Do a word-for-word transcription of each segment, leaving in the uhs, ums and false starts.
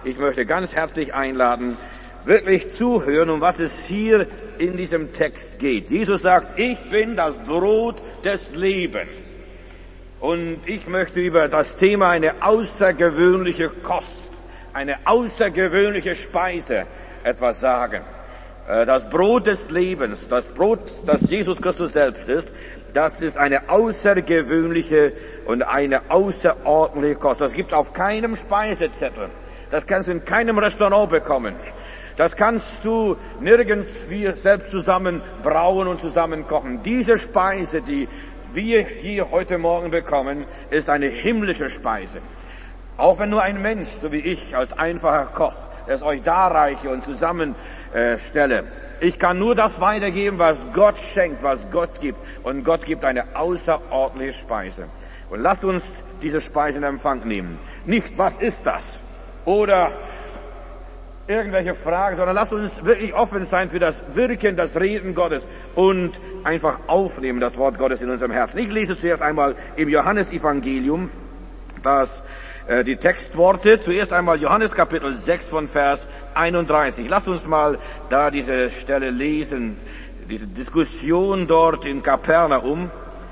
Ich möchte ganz herzlich einladen, wirklich zuhören, um was es hier in diesem Text geht. Jesus sagt, ich bin das Brot des Lebens. Und ich möchte über das Thema eine außergewöhnliche Kost, eine außergewöhnliche Speise etwas sagen. Das Brot des Lebens, das Brot, das Jesus Christus selbst ist, das ist eine außergewöhnliche und eine außerordentliche Kost. Das gibt es auf keinem Speisezettel. Das kannst du in keinem Restaurant bekommen. Das kannst du nirgends wir selbst zusammen brauen und zusammen kochen. Diese Speise, die wir hier heute Morgen bekommen, ist eine himmlische Speise. Auch wenn nur ein Mensch, so wie ich, als einfacher Koch, es euch darreiche und zusammenstelle. Ich kann nur das weitergeben, was Gott schenkt, was Gott gibt. Und Gott gibt eine außerordentliche Speise. Und lasst uns diese Speise in Empfang nehmen. Nicht, was ist das? Oder irgendwelche Fragen, sondern lasst uns wirklich offen sein für das Wirken, das Reden Gottes und einfach aufnehmen, das Wort Gottes in unserem Herzen. Ich lese zuerst einmal im Johannesevangelium, das die Textworte, zuerst einmal Johannes Kapitel sechs von Vers einunddreißig. Lasst uns mal da diese Stelle lesen, diese Diskussion dort in Kapernaum.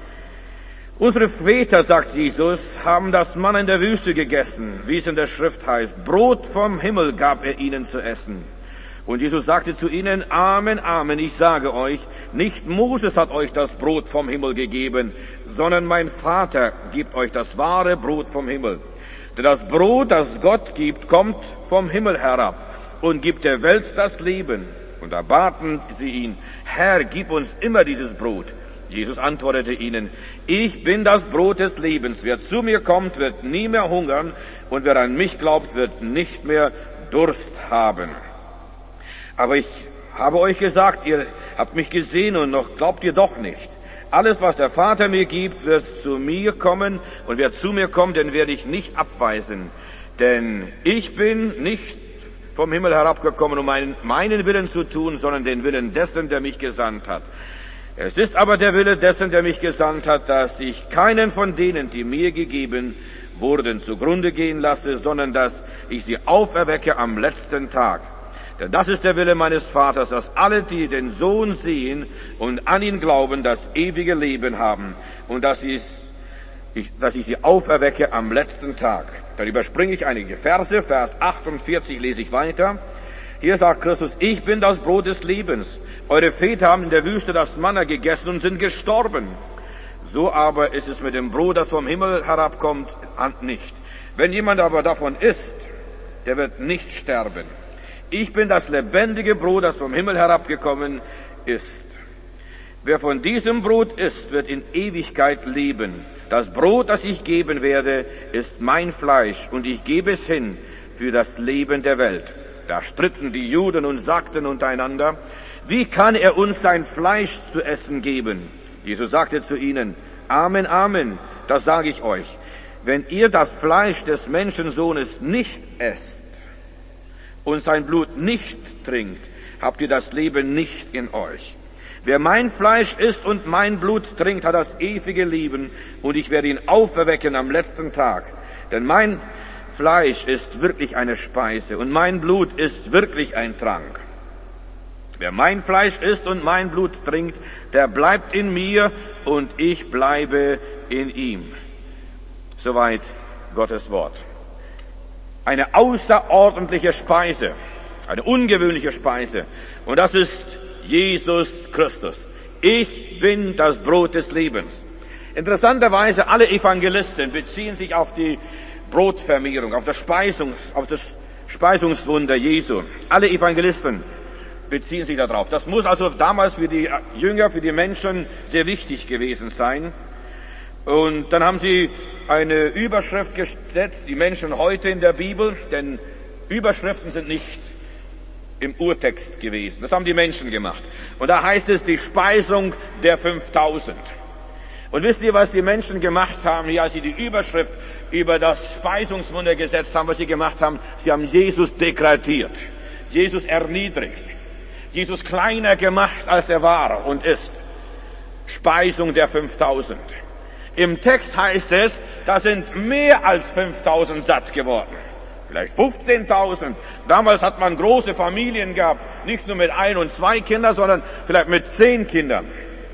Unsere Väter, sagt Jesus, haben das Manna in der Wüste gegessen, wie es in der Schrift heißt. Brot vom Himmel gab er ihnen zu essen. Und Jesus sagte zu ihnen, Amen, Amen, ich sage euch, nicht Moses hat euch das Brot vom Himmel gegeben, sondern mein Vater gibt euch das wahre Brot vom Himmel. Denn das Brot, das Gott gibt, kommt vom Himmel herab und gibt der Welt das Leben. Und da baten sie ihn, Herr, gib uns immer dieses Brot. Jesus antwortete ihnen, ich bin das Brot des Lebens. Wer zu mir kommt, wird nie mehr hungern, und wer an mich glaubt, wird nicht mehr Durst haben. Aber ich habe euch gesagt, ihr habt mich gesehen und noch glaubt ihr doch nicht. Alles, was der Vater mir gibt, wird zu mir kommen, und wer zu mir kommt, den werde ich nicht abweisen. Denn ich bin nicht vom Himmel herabgekommen, um meinen, meinen Willen zu tun, sondern den Willen dessen, der mich gesandt hat. Es ist aber der Wille dessen, der mich gesandt hat, dass ich keinen von denen, die mir gegeben wurden, zugrunde gehen lasse, sondern dass ich sie auferwecke am letzten Tag. Denn das ist der Wille meines Vaters, dass alle, die den Sohn sehen und an ihn glauben, das ewige Leben haben, und dass ich, dass ich sie auferwecke am letzten Tag. Dann überspringe ich einige Verse. Vers achtundvierzig lese ich weiter. Hier sagt Christus, ich bin das Brot des Lebens. Eure Väter haben in der Wüste das Manna gegessen und sind gestorben. So aber ist es mit dem Brot, das vom Himmel herabkommt, nicht. Wenn jemand aber davon isst, der wird nicht sterben. Ich bin das lebendige Brot, das vom Himmel herabgekommen ist. Wer von diesem Brot isst, wird in Ewigkeit leben. Das Brot, das ich geben werde, ist mein Fleisch, und ich gebe es hin für das Leben der Welt. Da stritten die Juden und sagten untereinander, wie kann er uns sein Fleisch zu essen geben? Jesus sagte zu ihnen, Amen, Amen, das sage ich euch. Wenn ihr das Fleisch des Menschensohnes nicht esst und sein Blut nicht trinkt, habt ihr das Leben nicht in euch. Wer mein Fleisch isst und mein Blut trinkt, hat das ewige Leben, und ich werde ihn auferwecken am letzten Tag. Denn mein Fleisch ist wirklich eine Speise und mein Blut ist wirklich ein Trank. Wer mein Fleisch isst und mein Blut trinkt, der bleibt in mir und ich bleibe in ihm. Soweit Gottes Wort. Eine außerordentliche Speise, eine ungewöhnliche Speise. Und das ist Jesus Christus. Ich bin das Brot des Lebens. Interessanterweise, alle Evangelisten beziehen sich auf die Brotvermehrung, auf das Speisungs, auf das Speisungswunder Jesu. Alle Evangelisten beziehen sich darauf. Das muss also damals für die Jünger, für die Menschen sehr wichtig gewesen sein. Und dann haben sie eine Überschrift gesetzt, die Menschen heute in der Bibel, denn Überschriften sind nicht im Urtext gewesen. Das haben die Menschen gemacht. Und da heißt es die Speisung der fünftausend. Und wisst ihr, was die Menschen gemacht haben, hier, als sie die Überschrift über das Speisungswunder gesetzt haben, was sie gemacht haben? Sie haben Jesus degradiert, Jesus erniedrigt, Jesus kleiner gemacht, als er war und ist. Speisung der fünftausend. Im Text heißt es, da sind mehr als fünftausend satt geworden. vielleicht fünfzehntausend. Damals hat man große Familien gehabt, nicht nur mit ein und zwei Kindern, sondern vielleicht mit zehn Kindern.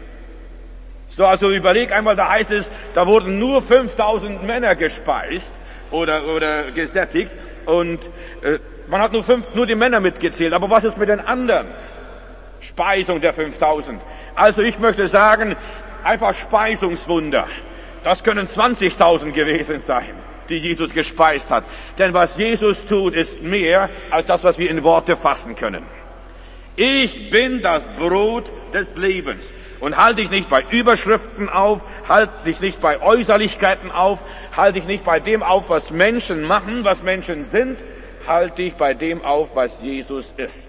So, also überleg einmal, da heißt es, da wurden nur fünftausend Männer gespeist oder oder gesättigt und äh, man hat nur fünf, nur die Männer mitgezählt. Aber was ist mit den anderen? Speisung der fünftausend. Also ich möchte sagen, einfach Speisungswunder. Das können zwanzigtausend gewesen sein, die Jesus gespeist hat. Denn was Jesus tut, ist mehr als das, was wir in Worte fassen können. Ich bin das Brot des Lebens. Und halte dich nicht bei Überschriften auf, halte dich nicht bei Äußerlichkeiten auf, halte dich nicht bei dem auf, was Menschen machen, was Menschen sind, halte dich bei dem auf, was Jesus ist.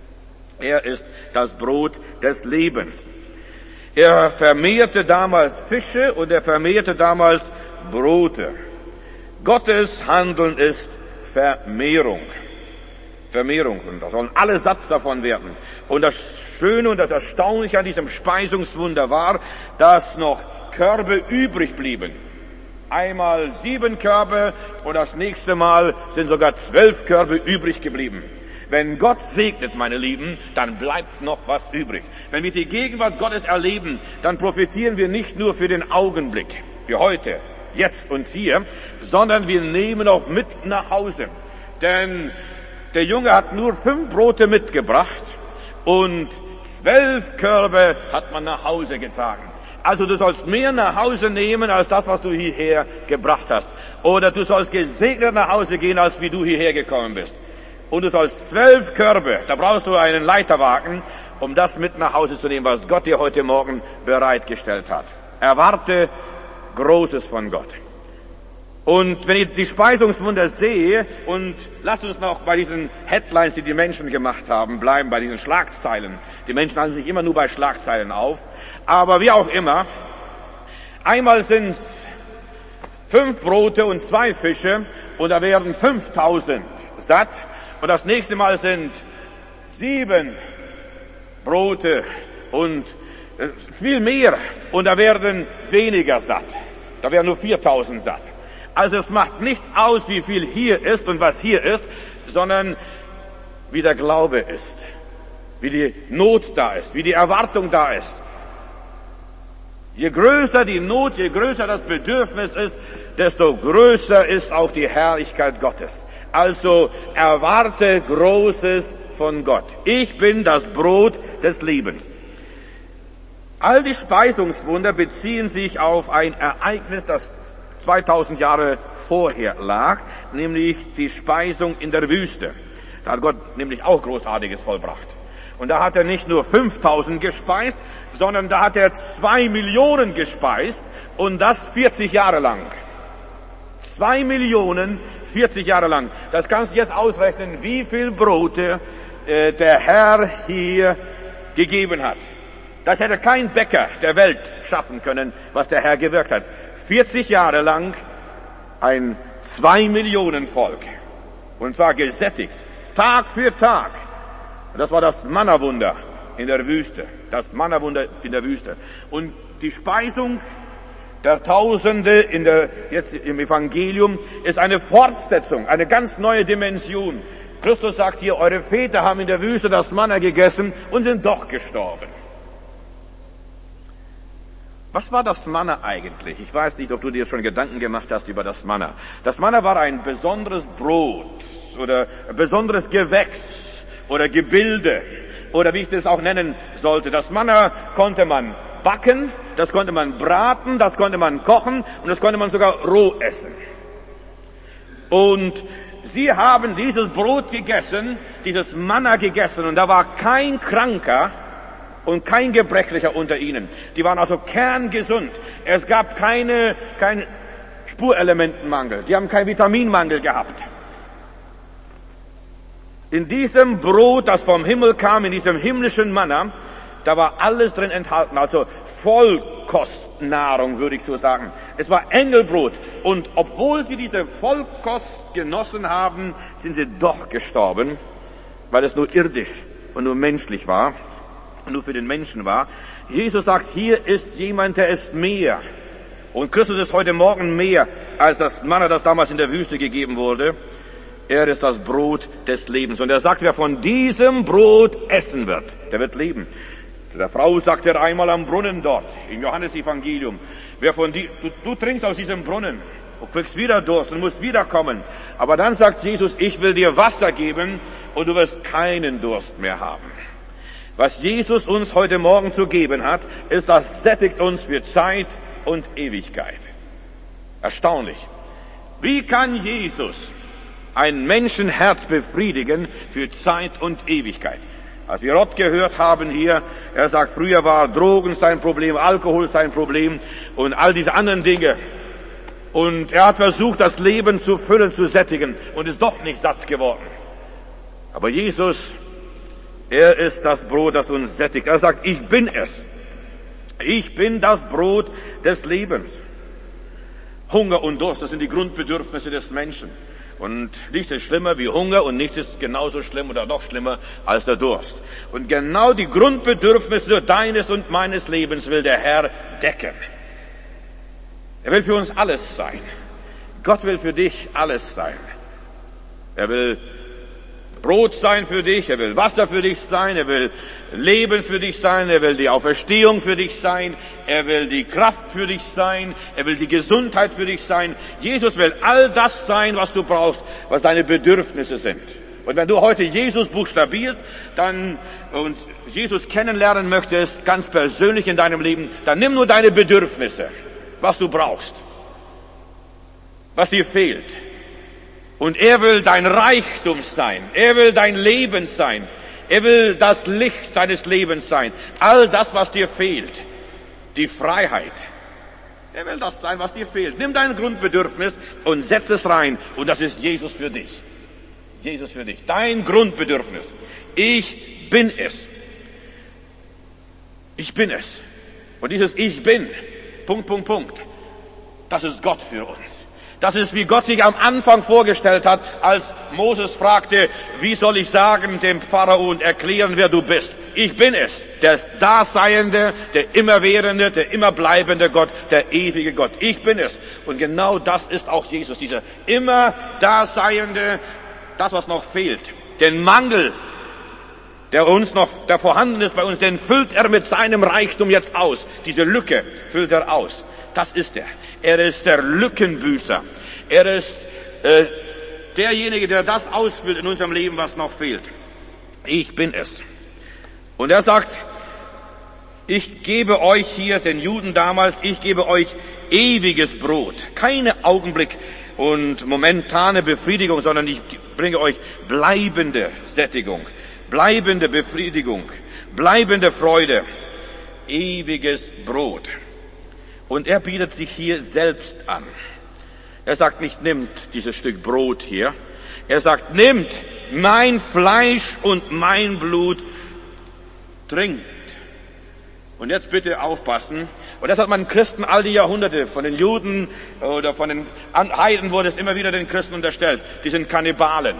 Er ist das Brot des Lebens. Er vermehrte damals Fische und er vermehrte damals Brote. Gottes Handeln ist Vermehrung. Vermehrung. Und da sollen alle satt davon werden. Und das Schöne und das Erstaunliche an diesem Speisungswunder war, dass noch Körbe übrig blieben. Einmal sieben Körbe und das nächste Mal sind sogar zwölf Körbe übrig geblieben. Wenn Gott segnet, meine Lieben, dann bleibt noch was übrig. Wenn wir die Gegenwart Gottes erleben, dann profitieren wir nicht nur für den Augenblick, für heute, jetzt und hier, sondern wir nehmen auch mit nach Hause. Denn der Junge hat nur fünf Brote mitgebracht und zwölf Körbe hat man nach Hause getragen. Also du sollst mehr nach Hause nehmen als das, was du hierher gebracht hast. Oder du sollst gesegnet nach Hause gehen, als wie du hierher gekommen bist. Und du sollst zwölf Körbe, da brauchst du einen Leiterwagen, um das mit nach Hause zu nehmen, was Gott dir heute Morgen bereitgestellt hat. Erwarte Großes von Gott. Und wenn ich die Speisungswunder sehe, und lasst uns noch bei diesen Headlines, die die Menschen gemacht haben, bleiben, bei diesen Schlagzeilen. Die Menschen halten sich immer nur bei Schlagzeilen auf. Aber wie auch immer, einmal sind es fünf Brote und zwei Fische und da werden fünftausend satt. Und das nächste Mal sind sieben Brote und viel mehr und da werden weniger satt. Da werden nur viertausend satt. Also es macht nichts aus, wie viel hier ist und was hier ist, sondern wie der Glaube ist, wie die Not da ist, wie die Erwartung da ist. Je größer die Not, je größer das Bedürfnis ist, desto größer ist auch die Herrlichkeit Gottes. Also erwarte Großes von Gott. Ich bin das Brot des Lebens. All die Speisungswunder beziehen sich auf ein Ereignis, das zweitausend Jahre vorher lag, nämlich die Speisung in der Wüste. Da hat Gott nämlich auch Großartiges vollbracht. Und da hat er nicht nur fünftausend gespeist, sondern da hat er zwei Millionen gespeist und das vierzig Jahre lang. Zwei Millionen, vierzig Jahre lang. Das kannst du jetzt ausrechnen, wie viel Brote äh, der Herr hier gegeben hat. Das hätte kein Bäcker der Welt schaffen können, was der Herr gewirkt hat. vierzig Jahre lang ein zwei Millionen Volk. Und zwar gesättigt. Tag für Tag. Und das war das Manna-Wunder in der Wüste. Das Manna-Wunder in der Wüste. Und die Speisung der Tausende in der, jetzt im Evangelium ist eine Fortsetzung, eine ganz neue Dimension. Christus sagt hier, eure Väter haben in der Wüste das Manna gegessen und sind doch gestorben. Was war das Manna eigentlich? Ich weiß nicht, ob du dir schon Gedanken gemacht hast über das Manna. Das Manna war ein besonderes Brot oder ein besonderes Gewächs oder Gebilde oder wie ich das auch nennen sollte. Das Manna konnte man backen, das konnte man braten, das konnte man kochen und das konnte man sogar roh essen. Und sie haben dieses Brot gegessen, dieses Manna gegessen und da war kein Kranker und kein Gebrechlicher unter ihnen. Die waren also kerngesund. Es gab keine, kein Spurelementenmangel. Die haben keinen Vitaminmangel gehabt. In diesem Brot, das vom Himmel kam, in diesem himmlischen Manna, da war alles drin enthalten. Also Vollkostnahrung, würde ich so sagen. Es war Engelbrot. Und obwohl sie diese Vollkost genossen haben, sind sie doch gestorben, weil es nur irdisch und nur menschlich war. Nur für den Menschen war. Jesus sagt, hier ist jemand, der ist mehr. Und Christus ist heute Morgen mehr als das Manna, das damals in der Wüste gegeben wurde. Er ist das Brot des Lebens. Und er sagt, wer von diesem Brot essen wird, der wird leben. Zu der Frau sagt er einmal am Brunnen dort, im Johannesevangelium, wer von die, du, du trinkst aus diesem Brunnen, du kriegst wieder Durst und musst wiederkommen. Aber dann sagt Jesus, ich will dir Wasser geben und du wirst keinen Durst mehr haben. Was Jesus uns heute Morgen zu geben hat, ist, das sättigt uns für Zeit und Ewigkeit. Erstaunlich. Wie kann Jesus ein Menschenherz befriedigen für Zeit und Ewigkeit? Als wir Rott gehört haben hier, er sagt, früher war Drogen sein Problem, Alkohol sein Problem und all diese anderen Dinge. Und er hat versucht, das Leben zu füllen, zu sättigen und ist doch nicht satt geworden. Aber Jesus, er ist das Brot, das uns sättigt. Er sagt, ich bin es. Ich bin das Brot des Lebens. Hunger und Durst, das sind die Grundbedürfnisse des Menschen. Und nichts ist schlimmer wie Hunger und nichts ist genauso schlimm oder noch schlimmer als der Durst. Und genau die Grundbedürfnisse deines und meines Lebens will der Herr decken. Er will für uns alles sein. Gott will für dich alles sein. Er will Brot sein für dich, er will Wasser für dich sein, er will Leben für dich sein, er will die Auferstehung für dich sein, er will die Kraft für dich sein, er will die Gesundheit für dich sein. Jesus will all das sein, was du brauchst, was deine Bedürfnisse sind. Und wenn du heute Jesus buchstabierst, dann und Jesus kennenlernen möchtest, ganz persönlich in deinem Leben, dann nimm nur deine Bedürfnisse, was du brauchst, was dir fehlt. Und er will dein Reichtum sein. Er will dein Leben sein. Er will das Licht deines Lebens sein. All das, was dir fehlt. Die Freiheit. Er will das sein, was dir fehlt. Nimm dein Grundbedürfnis und setz es rein. Und das ist Jesus für dich. Jesus für dich. Dein Grundbedürfnis. Ich bin es. Ich bin es. Und dieses Ich bin. Punkt, Punkt, Punkt. Das ist Gott für uns. Das ist, wie Gott sich am Anfang vorgestellt hat, als Moses fragte, wie soll ich sagen dem Pharao und erklären, wer du bist? Ich bin es, der Daseiende, der Immerwährende, der Immerbleibende Gott, der ewige Gott. Ich bin es. Und genau das ist auch Jesus, dieser immer Daseiende, das, was noch fehlt. Den Mangel, der uns noch, der vorhanden ist bei uns, den füllt er mit seinem Reichtum jetzt aus. Diese Lücke füllt er aus. Das ist er. Er ist der Lückenbüßer. Er ist äh, derjenige, der das ausfüllt in unserem Leben, was noch fehlt. Ich bin es. Und er sagt, ich gebe euch hier, den Juden damals, ich gebe euch ewiges Brot. Keine Augenblick und momentane Befriedigung, sondern ich bringe euch bleibende Sättigung, bleibende Befriedigung, bleibende Freude, ewiges Brot. Und er bietet sich hier selbst an. Er sagt nicht, nimmt dieses Stück Brot hier. Er sagt, nimmt mein Fleisch und mein Blut, trinkt. Und jetzt bitte aufpassen. Und das hat man Christen all die Jahrhunderte, von den Juden oder von den Heiden wurde es immer wieder den Christen unterstellt. Die sind Kannibalen.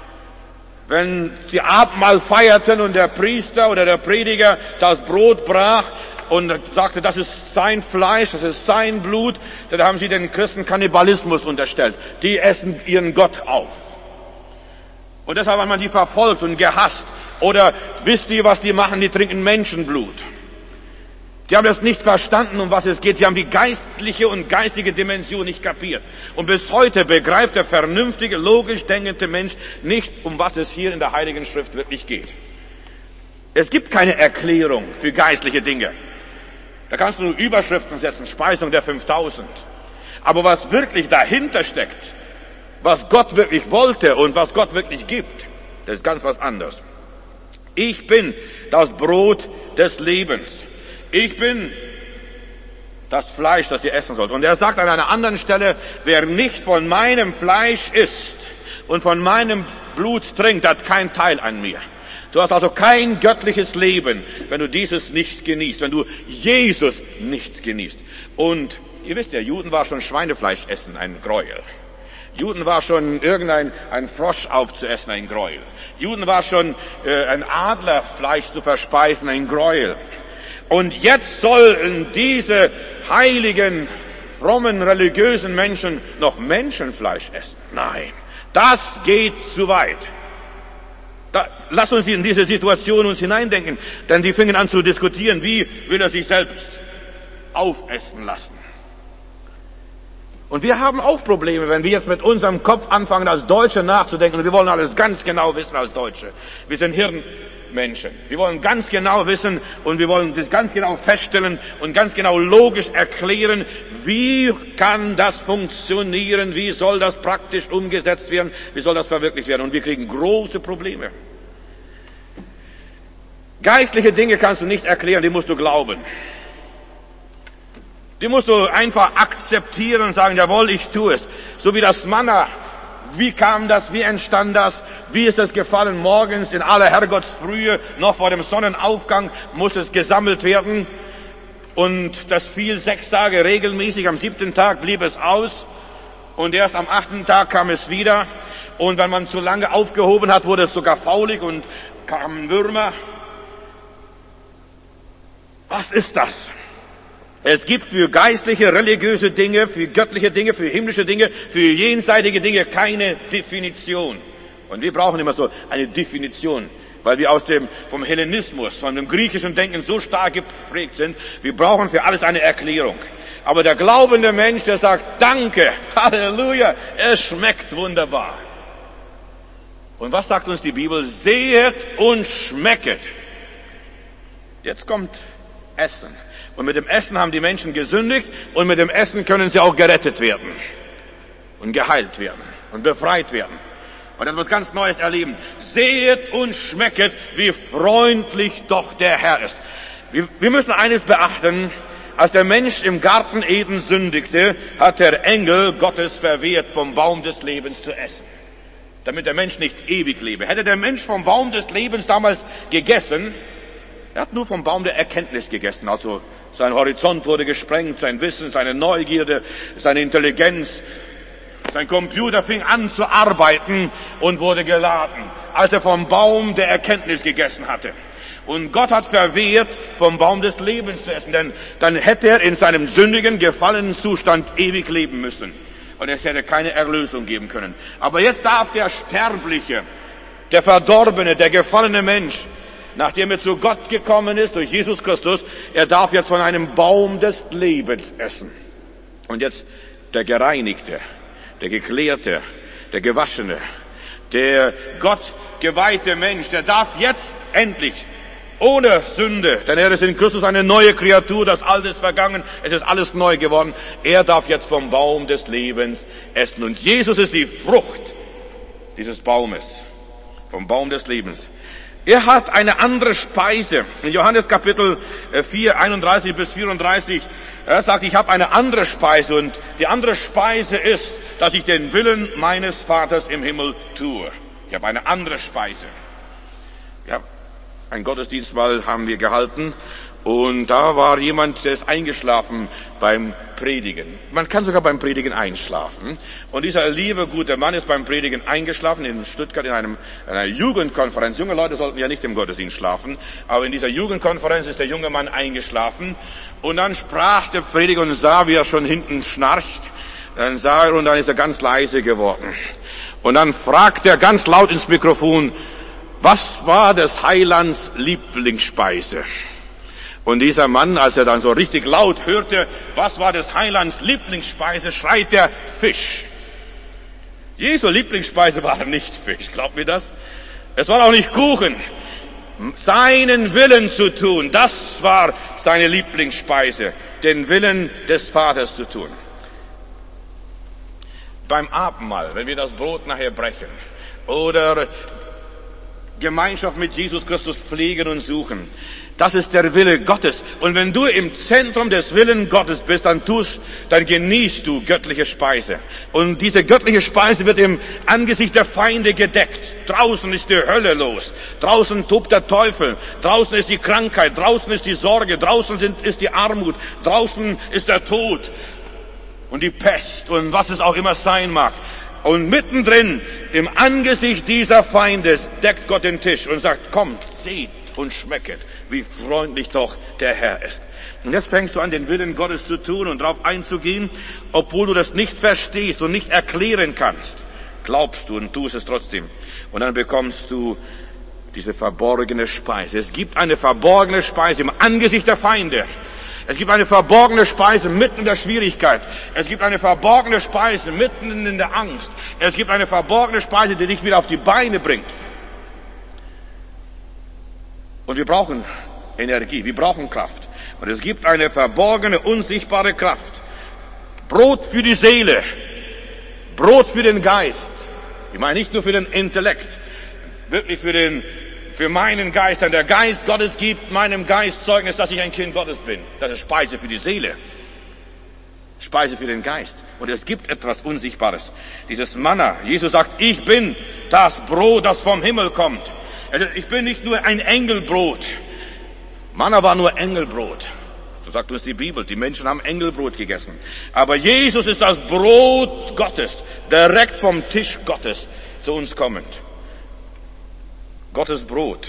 Wenn sie Abendmahl feierten und der Priester oder der Prediger das Brot brach und sagte, das ist sein Fleisch, das ist sein Blut, dann haben sie den Christen Kannibalismus unterstellt. Die essen ihren Gott auf. Und deshalb hat man die verfolgt und gehasst. Oder wisst ihr, was die machen? Die trinken Menschenblut. Die haben das nicht verstanden, um was es geht. Sie haben die geistliche und geistige Dimension nicht kapiert. Und bis heute begreift der vernünftige, logisch denkende Mensch nicht, um was es hier in der Heiligen Schrift wirklich geht. Es gibt keine Erklärung für geistliche Dinge. Da kannst du nur Überschriften setzen, Speisung der fünftausend. Aber was wirklich dahinter steckt, was Gott wirklich wollte und was Gott wirklich gibt, das ist ganz was anderes. Ich bin das Brot des Lebens. Ich bin das Fleisch, das ihr essen sollt. Und er sagt an einer anderen Stelle, wer nicht von meinem Fleisch isst und von meinem Blut trinkt, hat kein Teil an mir. Du hast also kein göttliches Leben, wenn du dieses nicht genießt, wenn du Jesus nicht genießt. Und ihr wisst ja, Juden war schon Schweinefleisch essen, ein Gräuel. Juden war schon irgendein ein Frosch aufzuessen, ein Gräuel. Juden war schon äh, ein Adlerfleisch zu verspeisen, ein Gräuel. Und jetzt sollen diese heiligen, frommen, religiösen Menschen noch Menschenfleisch essen. Nein, Das geht zu weit. Da, lass uns in diese Situation uns hineindenken, denn die fingen an zu diskutieren, wie will er sich selbst aufessen lassen. Und wir haben auch Probleme, wenn wir jetzt mit unserem Kopf anfangen, als Deutsche nachzudenken, und wir wollen alles ganz genau wissen als Deutsche. Wir sind Hirnmenschen. Wir wollen ganz genau wissen und wir wollen das ganz genau feststellen und ganz genau logisch erklären, wie kann das funktionieren, wie soll das praktisch umgesetzt werden, wie soll das verwirklicht werden. Und wir kriegen große Probleme. Geistliche Dinge kannst du nicht erklären, die musst du glauben. Die musst du einfach akzeptieren und sagen, jawohl, ich tue es. So wie das Manna. Wie kam das? Wie entstand das? Wie ist es gefallen? Morgens in aller Herrgottsfrühe, noch vor dem Sonnenaufgang, muss es gesammelt werden. Und das fiel sechs Tage regelmäßig. Am siebten Tag blieb es aus. Und erst am achten Tag kam es wieder. Und wenn man zu lange aufgehoben hat, wurde es sogar faulig und kamen Würmer. Was ist das? Es gibt für geistliche, religiöse Dinge, für göttliche Dinge, für himmlische Dinge, für jenseitige Dinge keine Definition. Und wir brauchen immer so eine Definition, weil wir aus dem, vom Hellenismus, von dem griechischen Denken so stark geprägt sind. Wir brauchen für alles eine Erklärung. Aber der glaubende Mensch, der sagt, danke, Halleluja, es schmeckt wunderbar. Und was sagt uns die Bibel? Sehet und schmecket. Jetzt kommt Essen. Und mit dem Essen haben die Menschen gesündigt und mit dem Essen können sie auch gerettet werden und geheilt werden und befreit werden und etwas ganz Neues erleben. Sehet und schmecket, wie freundlich doch der Herr ist. Wir, wir müssen eines beachten. Als der Mensch im Garten Eden sündigte, hat der Engel Gottes verwehrt, vom Baum des Lebens zu essen, damit der Mensch nicht ewig lebe. Hätte der Mensch vom Baum des Lebens damals gegessen, er hat nur vom Baum der Erkenntnis gegessen, also sein Horizont wurde gesprengt, sein Wissen, seine Neugierde, seine Intelligenz. Sein Computer fing an zu arbeiten und wurde geladen, als er vom Baum der Erkenntnis gegessen hatte. Und Gott hat verwehrt, vom Baum des Lebens zu essen, denn dann hätte er in seinem sündigen, gefallenen Zustand ewig leben müssen. Und es hätte keine Erlösung geben können. Aber jetzt darf der Sterbliche, der Verdorbene, der gefallene Mensch, nachdem er zu Gott gekommen ist, durch Jesus Christus, er darf jetzt von einem Baum des Lebens essen. Und jetzt der Gereinigte, der Geklärte, der Gewaschene, der Gott geweihte Mensch, der darf jetzt endlich, ohne Sünde, denn er ist in Christus eine neue Kreatur, das Alte ist vergangen, es ist alles neu geworden, er darf jetzt vom Baum des Lebens essen. Und Jesus ist die Frucht dieses Baumes, vom Baum des Lebens. Er hat eine andere Speise. In Johannes Kapitel vier, einunddreißig bis vierunddreißig, er sagt, ich habe eine andere Speise und die andere Speise ist, dass ich den Willen meines Vaters im Himmel tue. Ich habe eine andere Speise. Ja, einen Gottesdienst mal haben wir gehalten und da war jemand, der ist eingeschlafen beim Predigen. Man kann sogar beim Predigen einschlafen. Und dieser liebe, gute Mann ist beim Predigen eingeschlafen in Stuttgart in, einem, in einer Jugendkonferenz. Junge Leute sollten ja nicht im Gottesdienst schlafen, aber in dieser Jugendkonferenz ist der junge Mann eingeschlafen. Und dann sprach der Prediger und sah, wie er schon hinten schnarcht. Dann sah er und dann ist er ganz leise geworden. Und dann fragt er ganz laut ins Mikrofon, was war des Heilands Lieblingsspeise? Und dieser Mann, als er dann so richtig laut hörte, was war des Heilands Lieblingsspeise, schreit der Fisch. Jesu Lieblingsspeise war nicht Fisch, glaubt mir das? Es war auch nicht Kuchen. Seinen Willen zu tun, das war seine Lieblingsspeise, den Willen des Vaters zu tun. Beim Abendmahl, wenn wir das Brot nachher brechen oder Gemeinschaft mit Jesus Christus pflegen und suchen, das ist der Wille Gottes. Und wenn du im Zentrum des Willens Gottes bist, dann tust, dann genießt du göttliche Speise. Und diese göttliche Speise wird im Angesicht der Feinde gedeckt. Draußen ist die Hölle los. Draußen tobt der Teufel. Draußen ist die Krankheit. Draußen ist die Sorge. Draußen sind, ist die Armut. Draußen ist der Tod. Und die Pest und was es auch immer sein mag. Und mittendrin, im Angesicht dieser Feinde, deckt Gott den Tisch und sagt, kommt, seht und schmecket, wie freundlich doch der Herr ist. Und jetzt fängst du an, den Willen Gottes zu tun und darauf einzugehen, obwohl du das nicht verstehst und nicht erklären kannst. glaubst du und tust es trotzdem. Und dann bekommst du diese verborgene Speise. Es gibt eine verborgene Speise im Angesicht der Feinde. Es gibt eine verborgene Speise mitten in der Schwierigkeit. Es gibt eine verborgene Speise mitten in der Angst. Es gibt eine verborgene Speise, die dich wieder auf die Beine bringt. Und wir brauchen Energie, wir brauchen Kraft. Und es gibt eine verborgene, unsichtbare Kraft. Brot für die Seele, Brot für den Geist. Ich meine nicht nur für den Intellekt, wirklich für den, für meinen Geist. Denn der Geist Gottes gibt meinem Geist Zeugnis, dass ich ein Kind Gottes bin. Das ist Speise für die Seele, Speise für den Geist. Und es gibt etwas Unsichtbares. Dieses Manna. Jesus sagt, ich bin das Brot, das vom Himmel kommt. Also ich bin nicht nur ein Engelbrot. Manna war nur Engelbrot. So sagt uns die Bibel. Die Menschen haben Engelbrot gegessen. Aber Jesus ist das Brot Gottes, direkt vom Tisch Gottes zu uns kommend. Gottes Brot.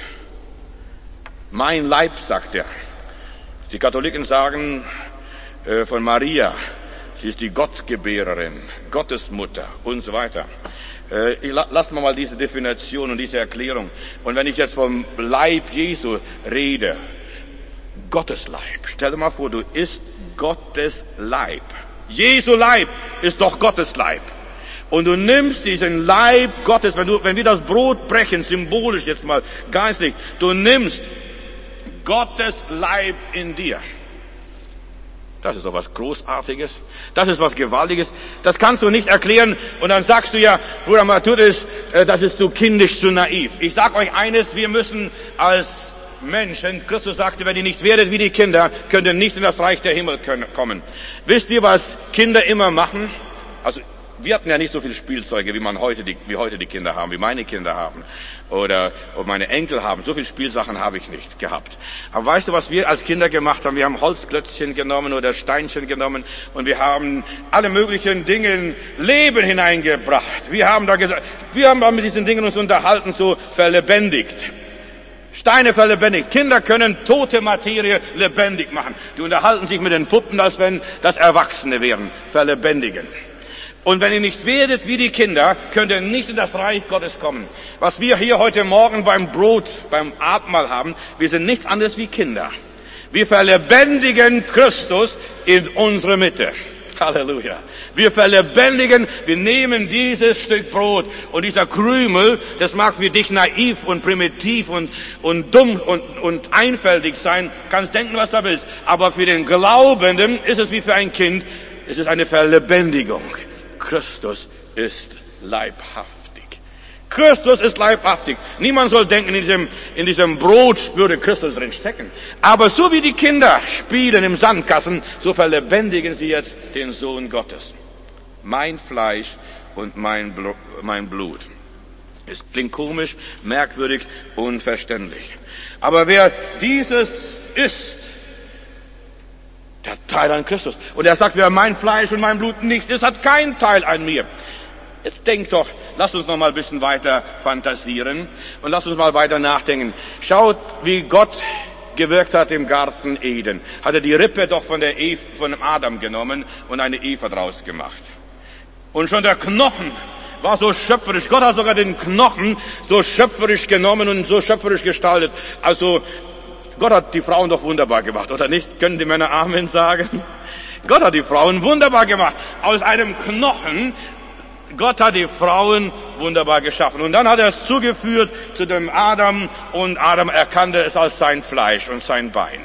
Mein Leib, sagt er. Die Katholiken sagen äh, von Maria, sie ist die Gottgebärerin, Gottesmutter und so weiter. Äh, ich, lasst mal mal diese Definition und diese Erklärung. Und wenn ich jetzt vom Leib Jesu rede, Gottes Leib. Stell dir mal vor, du isst Gottes Leib. Jesu Leib ist doch Gottes Leib. Und du nimmst diesen Leib Gottes, wenn du, wenn wir das Brot brechen, symbolisch jetzt mal, geistlich, du nimmst Gottes Leib in dir. Das ist doch was Großartiges. Das ist was Gewaltiges. Das kannst du nicht erklären. Und dann sagst du ja, Bruder Matthäus, das ist zu kindisch, zu naiv. Ich sag euch eines, wir müssen als Menschen, Christus sagte, wenn ihr nicht werdet wie die Kinder, könnt ihr nicht in das Reich der Himmel kommen. Wisst ihr, was Kinder immer machen? Also, wir hatten ja nicht so viele Spielzeuge, wie man heute die, wie heute die Kinder haben, wie meine Kinder haben. Oder, oder meine Enkel haben. So viele Spielsachen habe ich nicht gehabt. Aber weißt du, was wir als Kinder gemacht haben? Wir haben Holzklötzchen genommen oder Steinchen genommen und wir haben alle möglichen Dingen Leben hineingebracht. Wir haben da gesagt, wir haben da mit diesen Dingen uns unterhalten, so verlebendigt. Steine verlebendigt. Kinder können tote Materie lebendig machen. Die unterhalten sich mit den Puppen, als wenn das Erwachsene wären. Verlebendigen. Und wenn ihr nicht werdet wie die Kinder, könnt ihr nicht in das Reich Gottes kommen. Was wir hier heute Morgen beim Brot, beim Abendmahl haben, wir sind nichts anderes wie Kinder. Wir verlebendigen Christus in unsere Mitte. Halleluja. Wir verlebendigen, wir nehmen dieses Stück Brot und dieser Krümel, das mag für dich naiv und primitiv und, und dumm und, und einfältig sein, kannst denken, was du willst. Aber für den Glaubenden ist es wie für ein Kind, es ist eine Verlebendigung. Christus ist leibhaftig. Christus ist leibhaftig. Niemand soll denken, in diesem, in diesem Brot würde Christus drin stecken. Aber so wie die Kinder spielen im Sandkasten, so verlebendigen sie jetzt den Sohn Gottes. Mein Fleisch und mein, Bl- mein Blut. Es klingt komisch, merkwürdig, unverständlich. Aber wer dieses isst, der hat Teil an Christus. Und er sagt, wer mein Fleisch und mein Blut nicht isst, hat keinen Teil an mir. Jetzt denkt doch, lasst uns noch mal ein bisschen weiter fantasieren und lasst uns mal weiter nachdenken. Schaut, wie Gott gewirkt hat im Garten Eden. Hat er die Rippe doch von der Eve, von dem Adam genommen und eine Eva draus gemacht. Und schon der Knochen war so schöpferisch. Gott hat sogar den Knochen so schöpferisch genommen und so schöpferisch gestaltet. Also, Gott hat die Frauen doch wunderbar gemacht, oder nicht? Können die Männer Amen sagen? Gott hat die Frauen wunderbar gemacht. Aus einem Knochen, Gott hat die Frauen wunderbar geschaffen. Und dann hat er es zugeführt zu dem Adam und Adam erkannte es als sein Fleisch und sein Bein.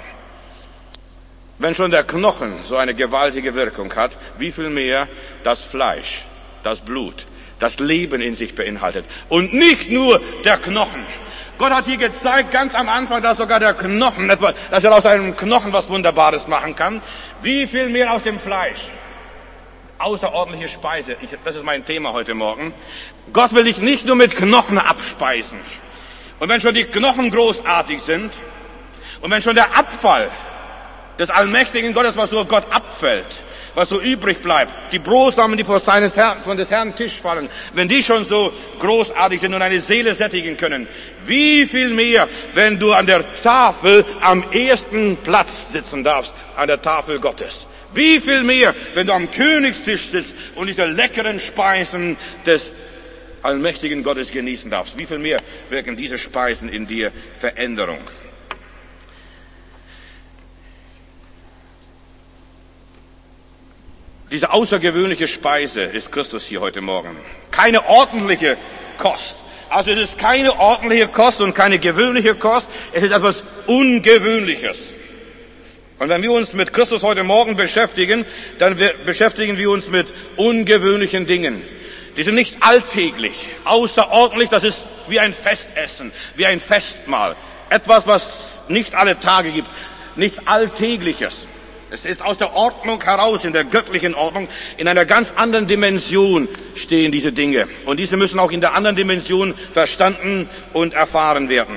Wenn schon der Knochen so eine gewaltige Wirkung hat, wie viel mehr das Fleisch, das Blut, das Leben in sich beinhaltet. Und nicht nur der Knochen. Gott hat hier gezeigt, ganz am Anfang, dass sogar der Knochen, dass er aus einem Knochen was Wunderbares machen kann. Wie viel mehr aus dem Fleisch? Außerordentliche Speise. Ich, das ist mein Thema heute Morgen. Gott will dich nicht nur mit Knochen abspeisen. Und wenn schon die Knochen großartig sind, und wenn schon der Abfall des allmächtigen Gottes, was so Gott abfällt, was so übrig bleibt, die Brosamen, die vor seines Herrn, von des Herrn Tisch fallen, wenn die schon so großartig sind und eine Seele sättigen können, wie viel mehr, wenn du an der Tafel am ersten Platz sitzen darfst, an der Tafel Gottes. Wie viel mehr, wenn du am Königstisch sitzt und diese leckeren Speisen des allmächtigen Gottes genießen darfst. Wie viel mehr wirken diese Speisen in dir Veränderung? Diese außergewöhnliche Speise ist Christus hier heute Morgen. Keine ordentliche Kost. Also es ist keine ordentliche Kost und keine gewöhnliche Kost. Es ist etwas Ungewöhnliches. Und wenn wir uns mit Christus heute Morgen beschäftigen, dann beschäftigen wir uns mit ungewöhnlichen Dingen. Die sind nicht alltäglich, außerordentlich. Das ist wie ein Festessen, wie ein Festmahl. Etwas, was nicht alle Tage gibt. Nichts Alltägliches. Es ist aus der Ordnung heraus, in der göttlichen Ordnung, in einer ganz anderen Dimension stehen diese Dinge. Und diese müssen auch in der anderen Dimension verstanden und erfahren werden.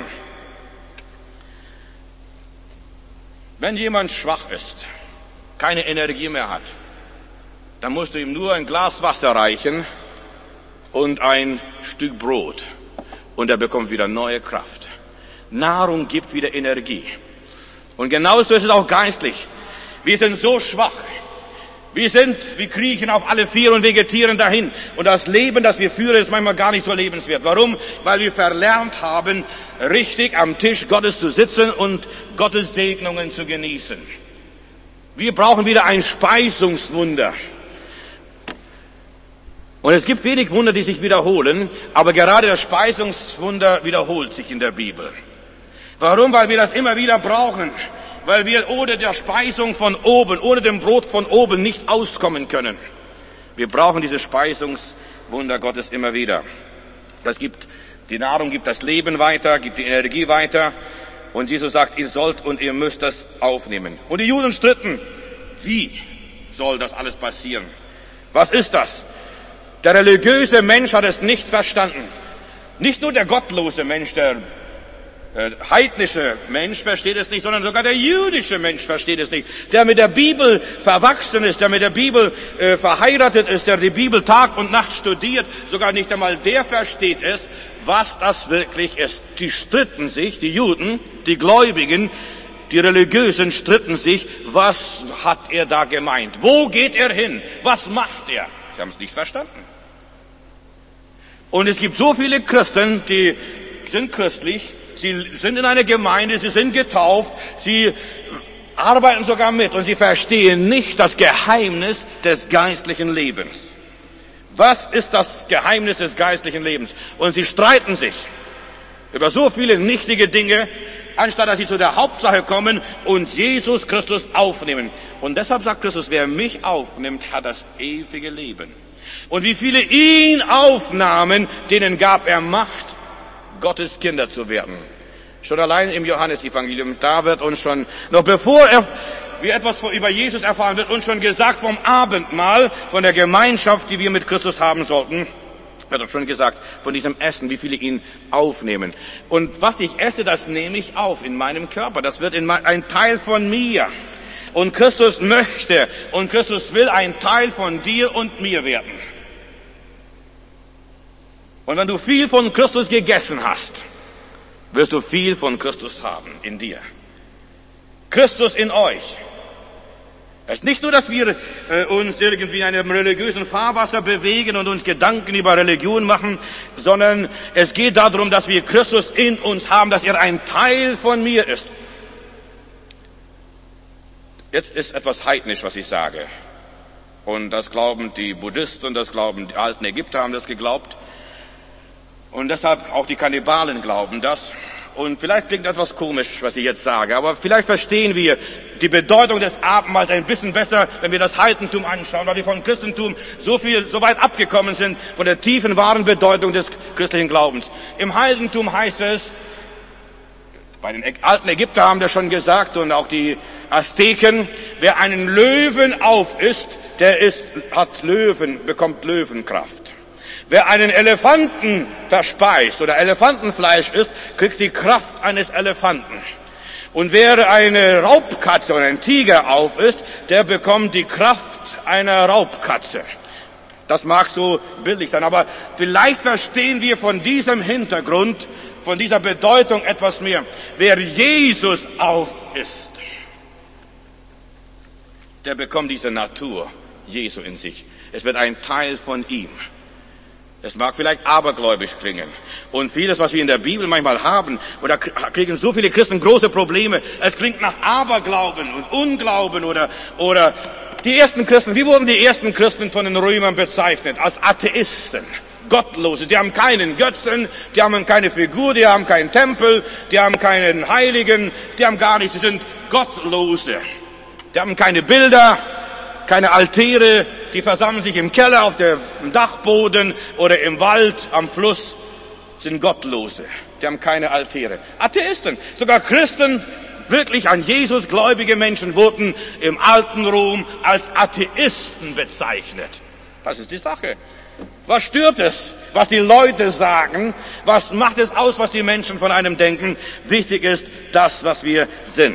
Wenn jemand schwach ist, keine Energie mehr hat, dann musst du ihm nur ein Glas Wasser reichen und ein Stück Brot. Und er bekommt wieder neue Kraft. Nahrung gibt wieder Energie. Und genauso ist es auch geistlich. Wir sind so schwach. Wir sind, wir kriechen auf alle vier und vegetieren dahin. Und das Leben, das wir führen, ist manchmal gar nicht so lebenswert. Warum? Weil wir verlernt haben, richtig am Tisch Gottes zu sitzen und Gottes Segnungen zu genießen. Wir brauchen wieder ein Speisungswunder. Und es gibt wenig Wunder, die sich wiederholen, aber gerade das Speisungswunder wiederholt sich in der Bibel. Warum? Weil wir das immer wieder brauchen. Weil wir ohne der Speisung von oben, ohne dem Brot von oben nicht auskommen können. Wir brauchen dieses Speisungswunder Gottes immer wieder. Das gibt, die Nahrung gibt das Leben weiter, gibt die Energie weiter. Und Jesus sagt, ihr sollt und ihr müsst das aufnehmen. Und die Juden stritten, wie soll das alles passieren? Was ist das? Der religiöse Mensch hat es nicht verstanden. Nicht nur der gottlose Mensch, der Der heidnische Mensch versteht es nicht, sondern sogar der jüdische Mensch versteht es nicht. Der mit der Bibel verwachsen ist, der mit der Bibel äh, verheiratet ist, der die Bibel Tag und Nacht studiert, sogar nicht einmal der versteht es, was das wirklich ist. Die stritten sich, die Juden, die Gläubigen, die Religiösen stritten sich, was hat er da gemeint? Wo geht er hin? Was macht er? Sie haben es nicht verstanden. Und es gibt so viele Christen, die sind christlich, sie sind in einer Gemeinde, sie sind getauft, sie arbeiten sogar mit und sie verstehen nicht das Geheimnis des geistlichen Lebens. Was ist das Geheimnis des geistlichen Lebens? Und sie streiten sich über so viele nichtige Dinge, anstatt dass sie zu der Hauptsache kommen und Jesus Christus aufnehmen. Und deshalb sagt Christus, wer mich aufnimmt, hat das ewige Leben. Und wie viele ihn aufnahmen, denen gab er Macht, Gottes Kinder zu werden. Schon allein im Johannesevangelium, da wird uns schon, noch bevor er, wir etwas über Jesus erfahren, wird uns schon gesagt vom Abendmahl, von der Gemeinschaft, die wir mit Christus haben sollten, wird uns schon gesagt, von diesem Essen, wie viele ihn aufnehmen. Und was ich esse, das nehme ich auf in meinem Körper. Das wird in mein, ein Teil von mir. Und Christus möchte und Christus will ein Teil von dir und mir werden. Und wenn du viel von Christus gegessen hast, wirst du viel von Christus haben in dir. Christus in euch. Es ist nicht nur, dass wir äh, uns irgendwie in einem religiösen Fahrwasser bewegen und uns Gedanken über Religion machen, sondern es geht darum, dass wir Christus in uns haben, dass er ein Teil von mir ist. Jetzt ist etwas heidnisch, was ich sage. Und das glauben die Buddhisten und das glauben die alten Ägypter, haben das geglaubt. Und deshalb auch die Kannibalen glauben das. Und vielleicht klingt etwas komisch, was ich jetzt sage, aber vielleicht verstehen wir die Bedeutung des Abendmahls ein bisschen besser, wenn wir das Heidentum anschauen, weil wir vom Christentum so viel, so weit abgekommen sind von der tiefen, wahren Bedeutung des christlichen Glaubens. Im Heidentum heißt es, bei den alten Ägyptern haben das schon gesagt und auch die Azteken, wer einen Löwen aufisst, der ist, hat Löwen, bekommt Löwenkraft. Wer einen Elefanten verspeist oder Elefantenfleisch isst, kriegt die Kraft eines Elefanten. Und wer eine Raubkatze oder einen Tiger aufisst, der bekommt die Kraft einer Raubkatze. Das mag so billig sein, aber vielleicht verstehen wir von diesem Hintergrund, von dieser Bedeutung etwas mehr. Wer Jesus aufisst, der bekommt diese Natur Jesu in sich. Es wird ein Teil von ihm. Es mag vielleicht abergläubisch klingen. Und vieles, was wir in der Bibel manchmal haben, oder kriegen so viele Christen große Probleme, es klingt nach Aberglauben und Unglauben oder, oder die ersten Christen, wie wurden die ersten Christen von den Römern bezeichnet? Als Atheisten. Gottlose, die haben keinen Götzen, die haben keine Figur, die haben keinen Tempel, die haben keinen Heiligen, die haben gar nichts, sie sind Gottlose. Die haben keine Bilder, keine Altäre, die versammeln sich im Keller, auf dem Dachboden oder im Wald, am Fluss, sind Gottlose. Die haben keine Altäre. Atheisten, sogar Christen, wirklich an Jesus gläubige Menschen wurden im alten Rom als Atheisten bezeichnet. Das ist die Sache. Was stört es, was die Leute sagen? Was macht es aus, was die Menschen von einem denken? Wichtig ist das, was wir sind.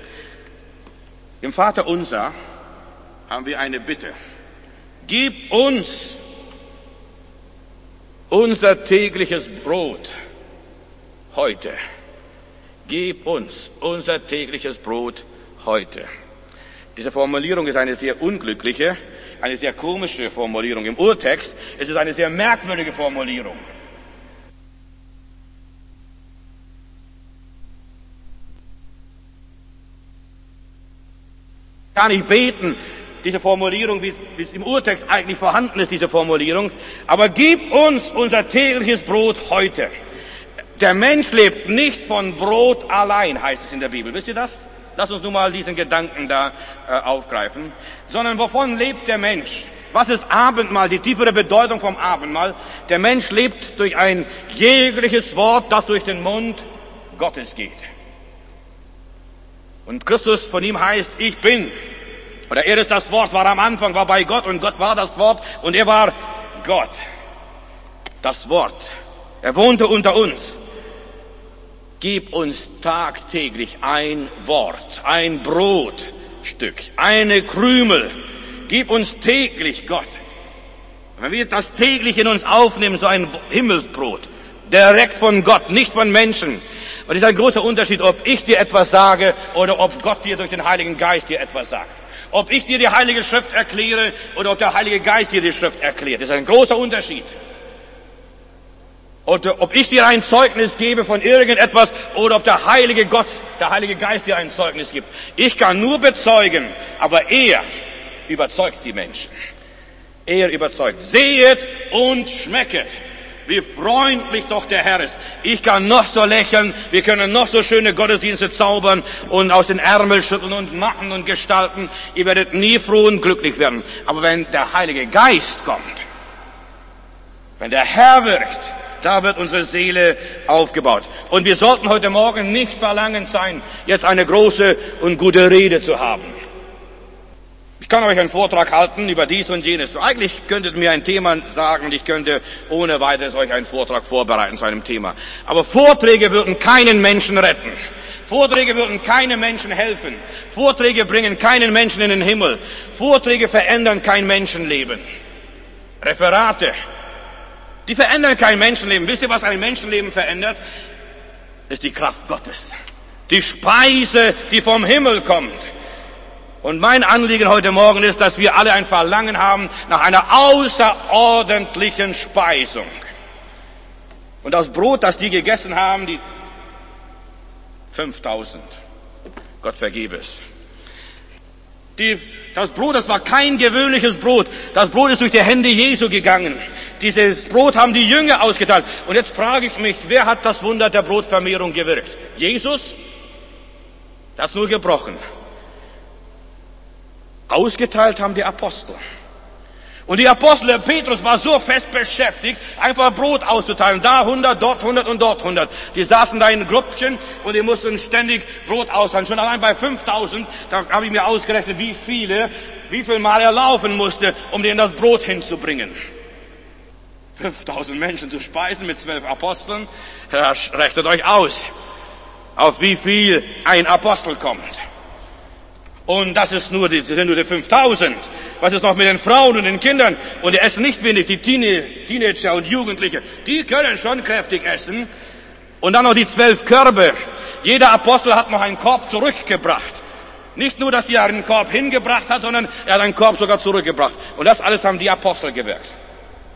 Im Vater unser haben wir eine Bitte. Gib uns unser tägliches Brot heute. Gib uns unser tägliches Brot heute. Diese Formulierung ist eine sehr unglückliche, eine sehr komische Formulierung. Im Urtext ist es eine sehr merkwürdige Formulierung. Ich kann nicht beten, diese Formulierung, wie es im Urtext eigentlich vorhanden ist, diese Formulierung. Aber gib uns unser tägliches Brot heute. Der Mensch lebt nicht von Brot allein, heißt es in der Bibel. Wisst ihr das? Lass uns nun mal diesen Gedanken da äh, aufgreifen. Sondern wovon lebt der Mensch? Was ist Abendmahl, die tiefere Bedeutung vom Abendmahl? Der Mensch lebt durch ein jegliches Wort, das durch den Mund Gottes geht. Und Christus, von ihm heißt, ich bin. Oder er ist das Wort, war am Anfang, war bei Gott und Gott war das Wort und er war Gott. Das Wort. Er wohnte unter uns. Gib uns tagtäglich ein Wort, ein Brotstück, eine Krümel. Gib uns täglich, Gott. Wenn wir das täglich in uns aufnehmen, so ein Himmelsbrot, direkt von Gott, nicht von Menschen. Und es ist ein großer Unterschied, ob ich dir etwas sage oder ob Gott dir durch den Heiligen Geist dir etwas sagt. Ob ich dir die Heilige Schrift erkläre oder ob der Heilige Geist dir die Schrift erklärt. Das ist ein großer Unterschied. Oder ob ich dir ein Zeugnis gebe von irgendetwas oder ob der Heilige Gott, der Heilige Geist dir ein Zeugnis gibt. Ich kann nur bezeugen, aber er überzeugt die Menschen. Er überzeugt. Sehet und schmecket, wie freundlich doch der Herr ist. Ich kann noch so lächeln, wir können noch so schöne Gottesdienste zaubern und aus den Ärmeln schütteln und machen und gestalten. Ihr werdet nie froh und glücklich werden. Aber wenn der Heilige Geist kommt, wenn der Herr wirkt, da wird unsere Seele aufgebaut. Und wir sollten heute Morgen nicht verlangend sein, jetzt eine große und gute Rede zu haben. Ich kann euch einen Vortrag halten über dies und jenes. Eigentlich könntet ihr mir ein Thema sagen und ich könnte ohne weiteres euch einen Vortrag vorbereiten zu einem Thema. Aber Vorträge würden keinen Menschen retten. Vorträge würden keinem Menschen helfen. Vorträge bringen keinen Menschen in den Himmel. Vorträge verändern kein Menschenleben. Referate, die verändern kein Menschenleben. Wisst ihr, was ein Menschenleben verändert? Ist die Kraft Gottes. Die Speise, die vom Himmel kommt. Und mein Anliegen heute Morgen ist, dass wir alle ein Verlangen haben nach einer außerordentlichen Speisung. Und das Brot, das die gegessen haben, die fünftausend, Gott vergebe es. Die, das Brot, das war kein gewöhnliches Brot. Das Brot ist durch die Hände Jesu gegangen. Dieses Brot haben die Jünger ausgeteilt. Und jetzt frage ich mich, wer hat das Wunder der Brotvermehrung gewirkt? Jesus? Das hat es nur gebrochen. Ausgeteilt haben die Apostel. Und die Apostel, der Petrus war so fest beschäftigt, einfach Brot auszuteilen. Da hundert, dort hundert und dort hundert. Die saßen da in Grüppchen und die mussten ständig Brot austeilen. Schon allein bei fünftausend, da habe ich mir ausgerechnet, wie viele, wie viel Mal er laufen musste, um denen das Brot hinzubringen. fünftausend Menschen zu speisen mit zwölf Aposteln, ja, rechnet euch aus, auf wie viel ein Apostel kommt. Und das ist nur die, das sind nur die fünftausend. Was ist noch mit den Frauen und den Kindern? Und die essen nicht wenig, die Teenager und Jugendliche. Die können schon kräftig essen. Und dann noch die zwölf Körbe. Jeder Apostel hat noch einen Korb zurückgebracht. Nicht nur, dass er einen Korb hingebracht hat, sondern er hat einen Korb sogar zurückgebracht. Und das alles haben die Apostel gewirkt.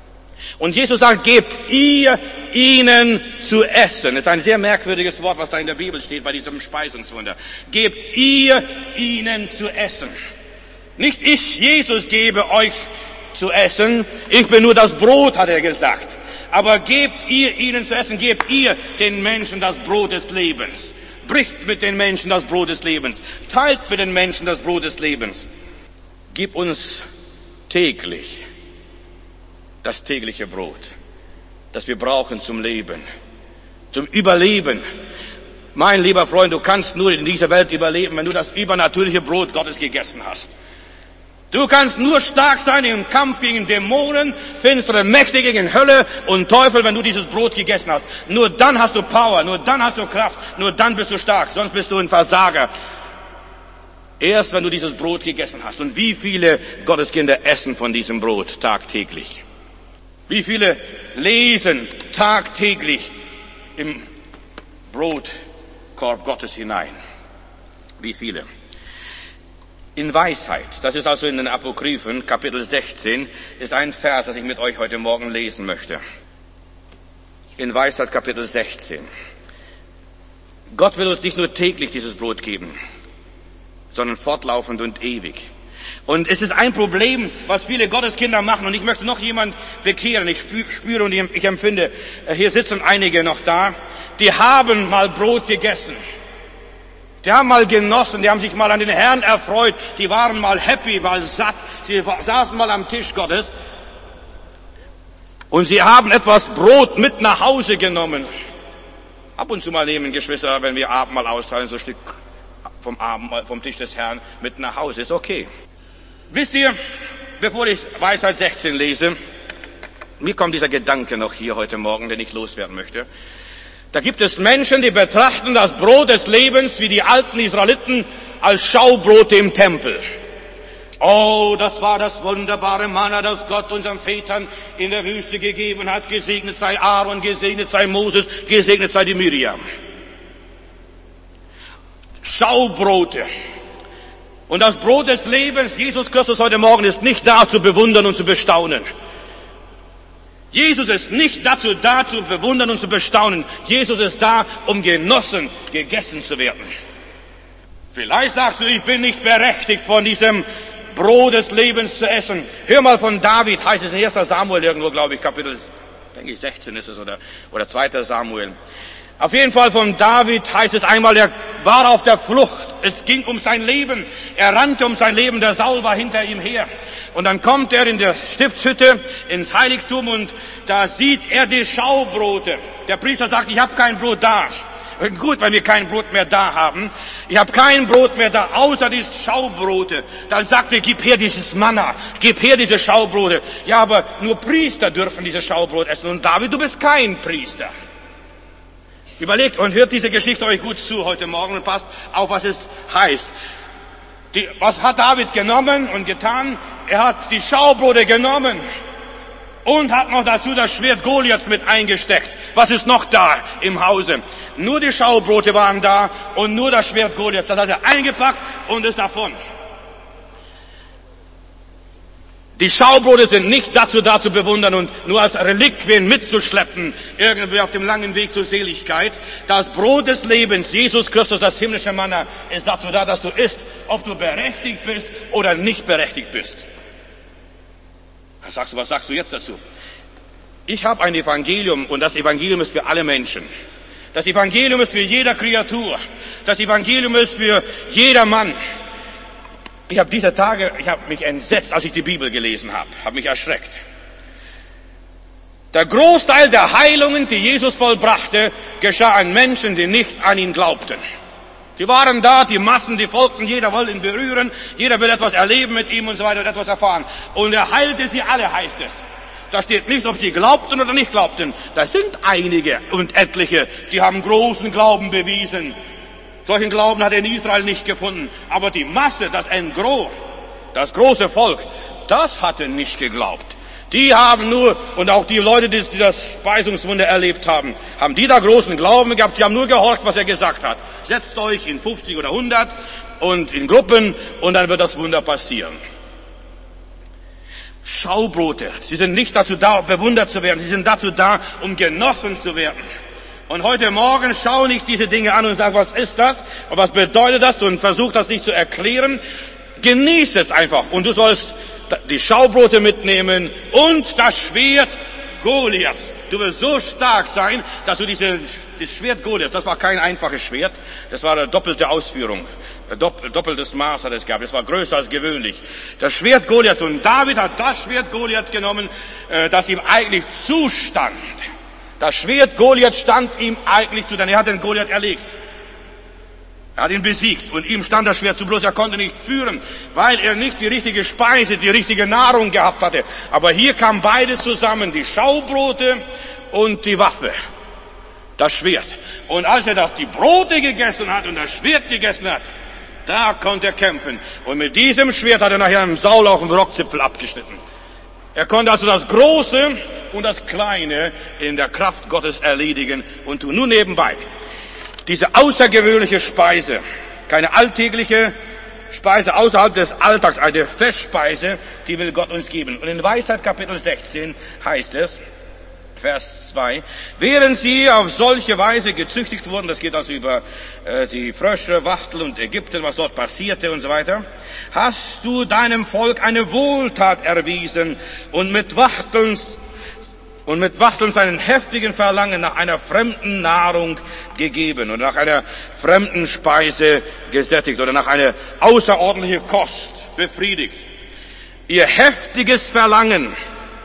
Und Jesus sagt, gebt ihr ihnen zu essen. Das ist ein sehr merkwürdiges Wort, was da in der Bibel steht bei diesem Speisungswunder. Gebt ihr ihnen zu essen. Nicht ich, Jesus, gebe euch zu essen. Ich bin nur das Brot, hat er gesagt. Aber gebt ihr ihnen zu essen, gebt ihr den Menschen das Brot des Lebens. Bricht mit den Menschen das Brot des Lebens. Teilt mit den Menschen das Brot des Lebens. Gib uns täglich das tägliche Brot, das wir brauchen zum Leben, zum Überleben. Mein lieber Freund, du kannst nur in dieser Welt überleben, wenn du das übernatürliche Brot Gottes gegessen hast. Du kannst nur stark sein im Kampf gegen Dämonen, finstere Mächte, gegen Hölle und Teufel, wenn du dieses Brot gegessen hast. Nur dann hast du Power, nur dann hast du Kraft, nur dann bist du stark, sonst bist du ein Versager. Erst wenn du dieses Brot gegessen hast. Und wie viele Gotteskinder essen von diesem Brot tagtäglich? Wie viele lesen tagtäglich im Brotkorb Gottes hinein? Wie viele? In Weisheit, das ist also in den Apokryphen, Kapitel sechzehn, ist ein Vers, das ich mit euch heute Morgen lesen möchte. In Weisheit, Kapitel sechzehn. Gott will uns nicht nur täglich dieses Brot geben, sondern fortlaufend und ewig. Und es ist ein Problem, was viele Gotteskinder machen. Und ich möchte noch jemand bekehren. Ich spüre und ich empfinde, hier sitzen einige noch da, die haben mal Brot gegessen. Die haben mal genossen, die haben sich mal an den Herrn erfreut, die waren mal happy, mal satt, sie saßen mal am Tisch Gottes und sie haben etwas Brot mit nach Hause genommen. Ab und zu mal nehmen Geschwister, wenn wir Abendmahl austeilen, so ein Stück vom Abendmahl, vom Tisch des Herrn mit nach Hause, ist okay. Wisst ihr, bevor ich Weisheit sechzehn lese, mir kommt dieser Gedanke noch hier heute Morgen, den ich loswerden möchte. Da gibt es Menschen, die betrachten das Brot des Lebens, wie die alten Israeliten, als Schaubrote im Tempel. Oh, das war das wunderbare Manna, das Gott unseren Vätern in der Wüste gegeben hat. Gesegnet sei Aaron, gesegnet sei Moses, gesegnet sei die Miriam. Schaubrote. Und das Brot des Lebens, Jesus Christus heute Morgen, ist nicht da zu bewundern und zu bestaunen. Jesus ist nicht dazu da, zu bewundern und zu bestaunen. Jesus ist da, um genossen, gegessen zu werden. Vielleicht sagst du, ich bin nicht berechtigt, von diesem Brot des Lebens zu essen. Hör mal von David, heißt es in erster Samuel irgendwo, glaube ich, Kapitel, denke ich, sechzehn ist es, oder, oder zweiter Samuel. Auf jeden Fall von David heißt es einmal, er war auf der Flucht. Es ging um sein Leben. Er rannte um sein Leben. Der Saul war hinter ihm her. Und dann kommt er in der Stiftshütte ins Heiligtum und da sieht er die Schaubrote. Der Priester sagt, ich habe kein Brot da. Gut, wenn wir kein Brot mehr da haben. Ich habe kein Brot mehr da, außer die Schaubrote. Dann sagt er, gib her dieses Manna, gib her diese Schaubrote. Ja, aber nur Priester dürfen diese Schaubrot essen. Und David, du bist kein Priester. Überlegt und hört diese Geschichte euch gut zu heute Morgen und passt auf, was es heißt. Die, was hat David genommen und getan? Er hat die Schaubrote genommen und hat noch dazu das Schwert Goliaths mit eingesteckt. Was ist noch da im Hause? Nur die Schaubrote waren da und nur das Schwert Goliaths. Das hat er eingepackt und ist davon. Die Schaubrote sind nicht dazu da zu bewundern und nur als Reliquien mitzuschleppen, irgendwie auf dem langen Weg zur Seligkeit. Das Brot des Lebens, Jesus Christus, das himmlische Manna, ist dazu da, dass du isst, ob du berechtigt bist oder nicht berechtigt bist. Was sagst du, was sagst du jetzt dazu? Ich habe ein Evangelium und das Evangelium ist für alle Menschen. Das Evangelium ist für jede Kreatur. Das Evangelium ist für jeder Mann. Ich habe diese Tage, ich habe mich entsetzt, als ich die Bibel gelesen habe, habe mich erschreckt. Der Großteil der Heilungen, die Jesus vollbrachte, geschah an Menschen, die nicht an ihn glaubten. Sie waren da, die Massen, die folgten, jeder wollte ihn berühren, jeder will etwas erleben mit ihm und so weiter und etwas erfahren. Und er heilte sie alle, heißt es. Da steht nicht, ob sie glaubten oder nicht glaubten. Da sind einige und etliche, die haben großen Glauben bewiesen. Solchen Glauben hat er in Israel nicht gefunden. Aber die Masse, das Engros, das große Volk, das hatte nicht geglaubt. Die haben nur, und auch die Leute, die, die das Speisungswunder erlebt haben, haben die da großen Glauben gehabt, die haben nur gehorcht, was er gesagt hat. Setzt euch in fünfzig oder hundert und in Gruppen und dann wird das Wunder passieren. Schaubrote. Sie sind nicht dazu da, um bewundert zu werden. Sie sind dazu da, um genossen zu werden. Und heute Morgen schaue ich diese Dinge an und sage, was ist das? Und was bedeutet das? Und versuche das nicht zu erklären. Genieße es einfach. Und du sollst die Schaubrote mitnehmen und das Schwert Goliaths. Du wirst so stark sein, dass du diese, das Schwert Goliaths, das war kein einfaches Schwert, das war eine doppelte Ausführung, doppeltes Maß hat es gehabt, das war größer als gewöhnlich. Das Schwert Goliaths, und David hat das Schwert Goliath genommen, das ihm eigentlich zustand. Das Schwert Goliath stand ihm eigentlich zu, denn er hat den Goliath erlegt. Er hat ihn besiegt und ihm stand das Schwert zu, bloß er konnte nicht führen, weil er nicht die richtige Speise, die richtige Nahrung gehabt hatte. Aber hier kam beides zusammen, die Schaubrote und die Waffe, das Schwert. Und als er das, die Brote gegessen hat und das Schwert gegessen hat, da konnte er kämpfen. Und mit diesem Schwert hat er nachher einem Saul auch einen Rockzipfel abgeschnitten. Er konnte also das Große und das Kleine in der Kraft Gottes erledigen und tun. Nur nebenbei. Diese außergewöhnliche Speise, keine alltägliche Speise außerhalb des Alltags, eine Festspeise, die will Gott uns geben. Und in Weisheit Kapitel sechzehn heißt es, Vers zwei, während sie auf solche Weise gezüchtigt wurden, das geht also über äh, die Frösche, Wachtel und Ägypten, was dort passierte und so weiter, hast du deinem Volk eine Wohltat erwiesen und mit Wachteln und mit Wachteln seinen heftigen Verlangen nach einer fremden Nahrung gegeben und nach einer fremden Speise gesättigt oder nach einer außerordentlichen Kost befriedigt. Ihr heftiges Verlangen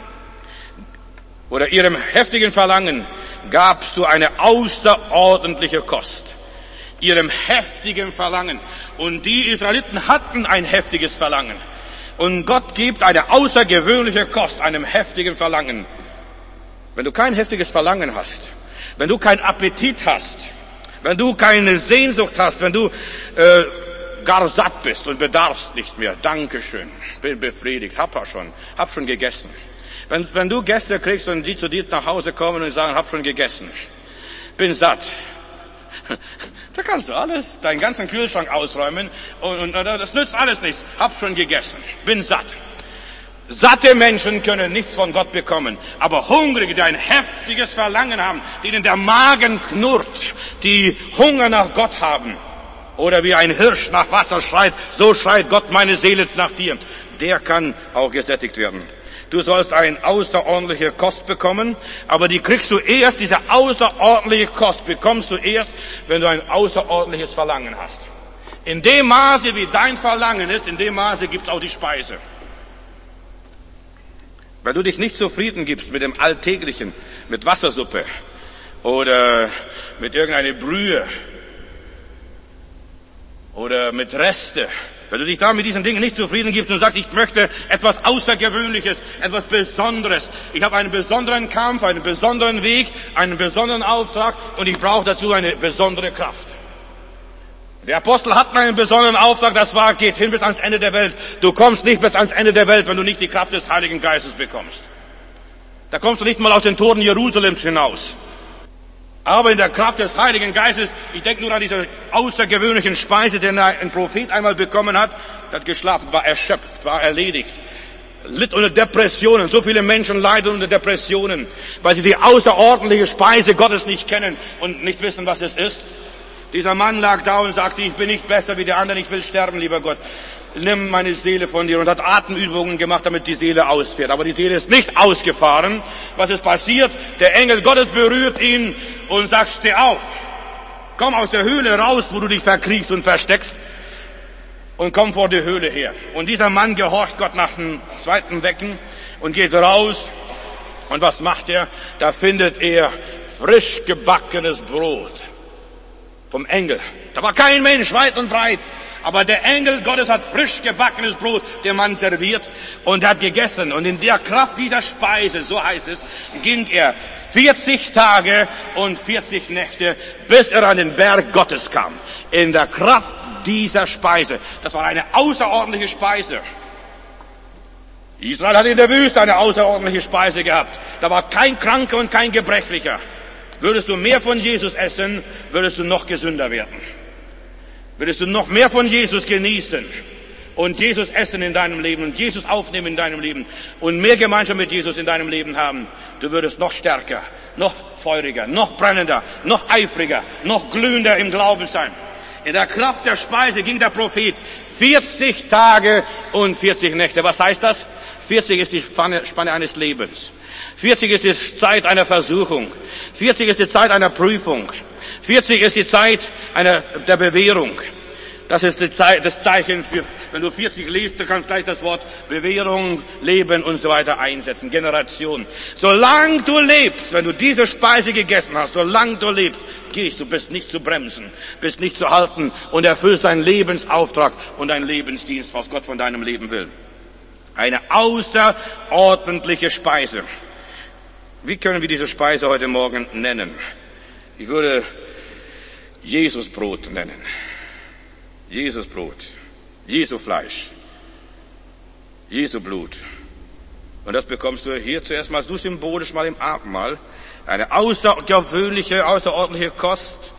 oder ihrem heftigen Verlangen gabst du eine außerordentliche Kost. Ihrem heftigen Verlangen. Und die Israeliten hatten ein heftiges Verlangen. Und Gott gibt eine außergewöhnliche Kost einem heftigen Verlangen. Wenn du kein heftiges Verlangen hast, wenn du keinen Appetit hast, wenn du keine Sehnsucht hast, wenn du äh, gar satt bist und bedarfst nicht mehr, Dankeschön, bin befriedigt, hab ja schon, hab schon gegessen. Wenn, wenn du Gäste kriegst und die zu dir nach Hause kommen und sagen, hab schon gegessen, bin satt, da kannst du alles, deinen ganzen Kühlschrank ausräumen und, und das nützt alles nichts, hab schon gegessen, bin satt. Satte Menschen können nichts von Gott bekommen, aber Hungrige, die ein heftiges Verlangen haben, denen der Magen knurrt, die Hunger nach Gott haben, oder wie ein Hirsch nach Wasser schreit, so schreit Gott meine Seele nach dir, der kann auch gesättigt werden. Du sollst eine außerordentliche Kost bekommen, aber die kriegst du erst, diese außerordentliche Kost bekommst du erst, wenn du ein außerordentliches Verlangen hast. In dem Maße, wie dein Verlangen ist, in dem Maße gibt's auch die Speise. Weil du dich nicht zufrieden gibst mit dem Alltäglichen, mit Wassersuppe oder mit irgendeiner Brühe oder mit Reste. Wenn du dich da mit diesen Dingen nicht zufrieden gibst und sagst, ich möchte etwas Außergewöhnliches, etwas Besonderes. Ich habe einen besonderen Kampf, einen besonderen Weg, einen besonderen Auftrag und ich brauche dazu eine besondere Kraft. Der Apostel hat einen besonderen Auftrag, das war, geht hin bis ans Ende der Welt. Du kommst nicht bis ans Ende der Welt, wenn du nicht die Kraft des Heiligen Geistes bekommst. Da kommst du nicht mal aus den Toren Jerusalems hinaus. Aber in der Kraft des Heiligen Geistes, ich denke nur an diese außergewöhnlichen Speise, die ein Prophet einmal bekommen hat, der hat geschlafen, war erschöpft, war erledigt, litt unter Depressionen. So viele Menschen leiden unter Depressionen, weil sie die außerordentliche Speise Gottes nicht kennen und nicht wissen, was es ist. Dieser Mann lag da und sagte, ich bin nicht besser wie der andere, ich will sterben, lieber Gott. Nimm meine Seele von dir, und hat Atemübungen gemacht, damit die Seele ausfährt. Aber die Seele ist nicht ausgefahren. Was ist passiert? Der Engel Gottes berührt ihn und sagt, steh auf. Komm aus der Höhle raus, wo du dich verkriechst und versteckst, und komm vor die Höhle her. Und dieser Mann gehorcht Gott nach dem zweiten Wecken und geht raus. Und was macht er? Da findet er frisch gebackenes Brot vom Engel. Da war kein Mensch weit und breit. Aber der Engel Gottes hat frisch gebackenes Brot dem Mann serviert und hat gegessen. Und in der Kraft dieser Speise, so heißt es, ging er vierzig Tage und vierzig Nächte, bis er an den Berg Gottes kam. In der Kraft dieser Speise. Das war eine außerordentliche Speise. Israel hat in der Wüste eine außerordentliche Speise gehabt. Da war kein Kranker und kein Gebrechlicher. Würdest du mehr von Jesus essen, würdest du noch gesünder werden. Würdest du noch mehr von Jesus genießen und Jesus essen in deinem Leben und Jesus aufnehmen in deinem Leben und mehr Gemeinschaft mit Jesus in deinem Leben haben, du würdest noch stärker, noch feuriger, noch brennender, noch eifriger, noch glühender im Glauben sein. In der Kraft der Speise ging der Prophet vierzig Tage und vierzig Nächte. Was heißt das? vierzig ist die Spanne, Spanne eines Lebens. vierzig ist die Zeit einer Versuchung. vierzig ist die Zeit einer Prüfung. vierzig ist die Zeit einer, der Bewährung. Das ist die Zeit, das Zeichen für, wenn du vierzig liest, du kannst gleich das Wort Bewährung, Leben und so weiter einsetzen. Generation. Solange du lebst, wenn du diese Speise gegessen hast, solange du lebst, gehst du, bist nicht zu bremsen, bist nicht zu halten und erfüllst deinen Lebensauftrag und deinen Lebensdienst, was Gott von deinem Leben will. Eine außerordentliche Speise. Wie können wir diese Speise heute Morgen nennen? Ich würde Jesusbrot nennen. Jesusbrot, Jesu Fleisch, Jesu Blut. Und das bekommst du hier zuerst mal so symbolisch mal im Abendmahl. Eine außergewöhnliche, außerordentliche Kost.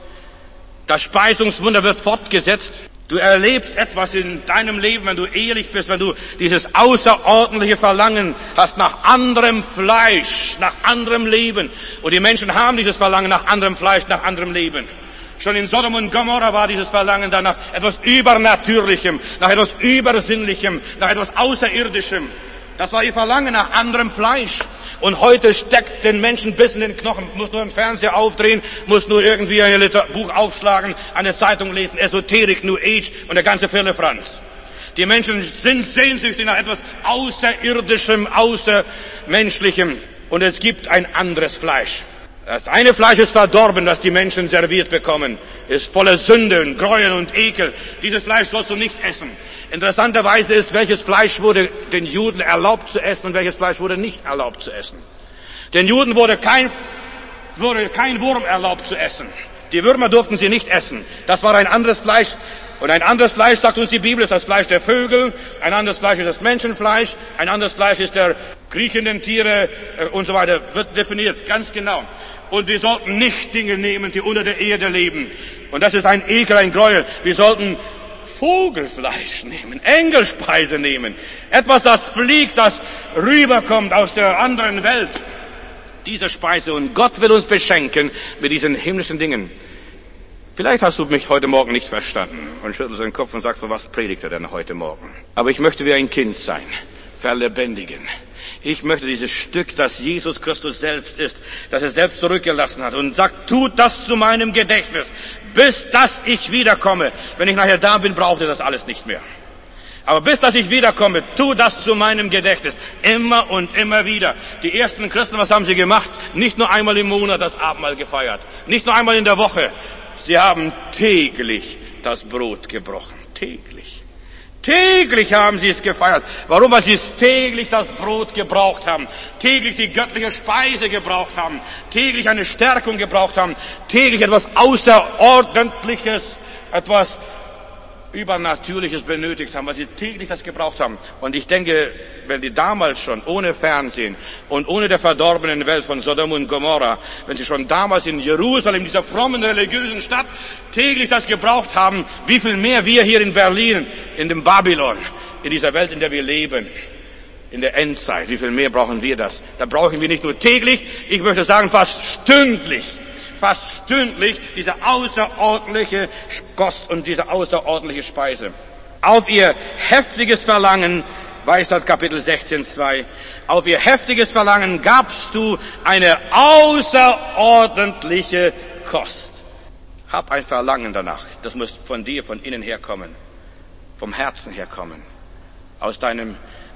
Das Speisungswunder wird fortgesetzt. Du erlebst etwas in deinem Leben, wenn du ehrlich bist, wenn du dieses außerordentliche Verlangen hast nach anderem Fleisch, nach anderem Leben. Und die Menschen haben dieses Verlangen nach anderem Fleisch, nach anderem Leben. Schon in Sodom und Gomorra war dieses Verlangen danach etwas Übernatürlichem, nach etwas Übersinnlichem, nach etwas Außerirdischem. Das war ihr Verlangen nach anderem Fleisch. Und heute steckt den Menschen bis in den Knochen, muss nur im Fernseher aufdrehen, muss nur irgendwie ein Buch aufschlagen, eine Zeitung lesen, Esoterik, New Age und der ganze Firlefanz. Die Menschen sind sehnsüchtig nach etwas Außerirdischem, Außermenschlichem. Und es gibt ein anderes Fleisch. Das eine Fleisch ist verdorben, das die Menschen serviert bekommen, ist voller Sünde und Gräuel und Ekel. Dieses Fleisch sollst du nicht essen. Interessanterweise ist, welches Fleisch wurde den Juden erlaubt zu essen und welches Fleisch wurde nicht erlaubt zu essen. Den Juden wurde kein, wurde kein Wurm erlaubt zu essen. Die Würmer durften sie nicht essen. Das war ein anderes Fleisch. Und ein anderes Fleisch, sagt uns die Bibel, ist das Fleisch der Vögel. Ein anderes Fleisch ist das Menschenfleisch. Ein anderes Fleisch ist der kriechenden Tiere und so weiter. Wird definiert, ganz genau. Und wir sollten nicht Dinge nehmen, die unter der Erde leben. Und das ist ein Ekel, ein Gräuel. Wir sollten Vogelfleisch nehmen, Engelspeise nehmen. Etwas, das fliegt, das rüberkommt aus der anderen Welt. Diese Speise. Und Gott will uns beschenken mit diesen himmlischen Dingen. Vielleicht hast du mich heute Morgen nicht verstanden und schüttelst den Kopf und sagst, was predigt er denn heute Morgen? Aber ich möchte wie ein Kind sein, verlebendigen. Ich möchte dieses Stück, das Jesus Christus selbst ist, das er selbst zurückgelassen hat und sagt, tut das zu meinem Gedächtnis, bis dass ich wiederkomme. Wenn ich nachher da bin, braucht ihr das alles nicht mehr. Aber bis dass ich wiederkomme, tu das zu meinem Gedächtnis. Immer und immer wieder. Die ersten Christen, was haben sie gemacht? Nicht nur einmal im Monat das Abendmahl gefeiert. Nicht nur einmal in der Woche. Sie haben täglich das Brot gebrochen. Täglich. Täglich haben sie es gefeiert. Warum? Weil sie es täglich das Brot gebraucht haben. Täglich die göttliche Speise gebraucht haben. Täglich eine Stärkung gebraucht haben. Täglich etwas Außerordentliches, etwas Übernatürliches benötigt haben, weil sie täglich das gebraucht haben. Und ich denke, wenn die damals schon ohne Fernsehen und ohne der verdorbenen Welt von Sodom und Gomorra, wenn sie schon damals in Jerusalem, dieser frommen religiösen Stadt, täglich das gebraucht haben, wie viel mehr wir hier in Berlin, in dem Babylon, in dieser Welt, in der wir leben, in der Endzeit, wie viel mehr brauchen wir das? Da brauchen wir nicht nur täglich, ich möchte sagen fast stündlich. Fast stündlich diese außerordentliche Kost und diese außerordentliche Speise. Auf ihr heftiges Verlangen, Weisheit Kapitel sechzehn, zwei, auf ihr heftiges Verlangen gabst du eine außerordentliche Kost. Hab ein Verlangen danach. Das muss von dir, von innen herkommen. Vom Herzen herkommen. Aus deinem,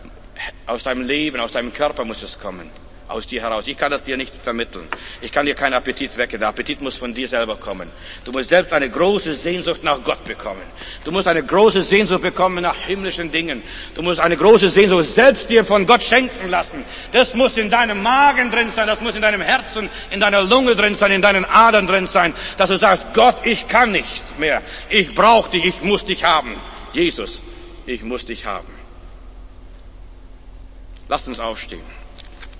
aus deinem Leben, aus deinem Körper muss es kommen. Aus dir heraus. Ich kann das dir nicht vermitteln. Ich kann dir keinen Appetit wecken. Der Appetit muss von dir selber kommen. Du musst selbst eine große Sehnsucht nach Gott bekommen. Du musst eine große Sehnsucht bekommen nach himmlischen Dingen. Du musst eine große Sehnsucht selbst dir von Gott schenken lassen. Das muss in deinem Magen drin sein. Das muss in deinem Herzen, in deiner Lunge drin sein, in deinen Adern drin sein. Dass du sagst, Gott, ich kann nicht mehr. Ich brauche dich. Ich muss dich haben. Jesus, ich muss dich haben. Lasst uns aufstehen.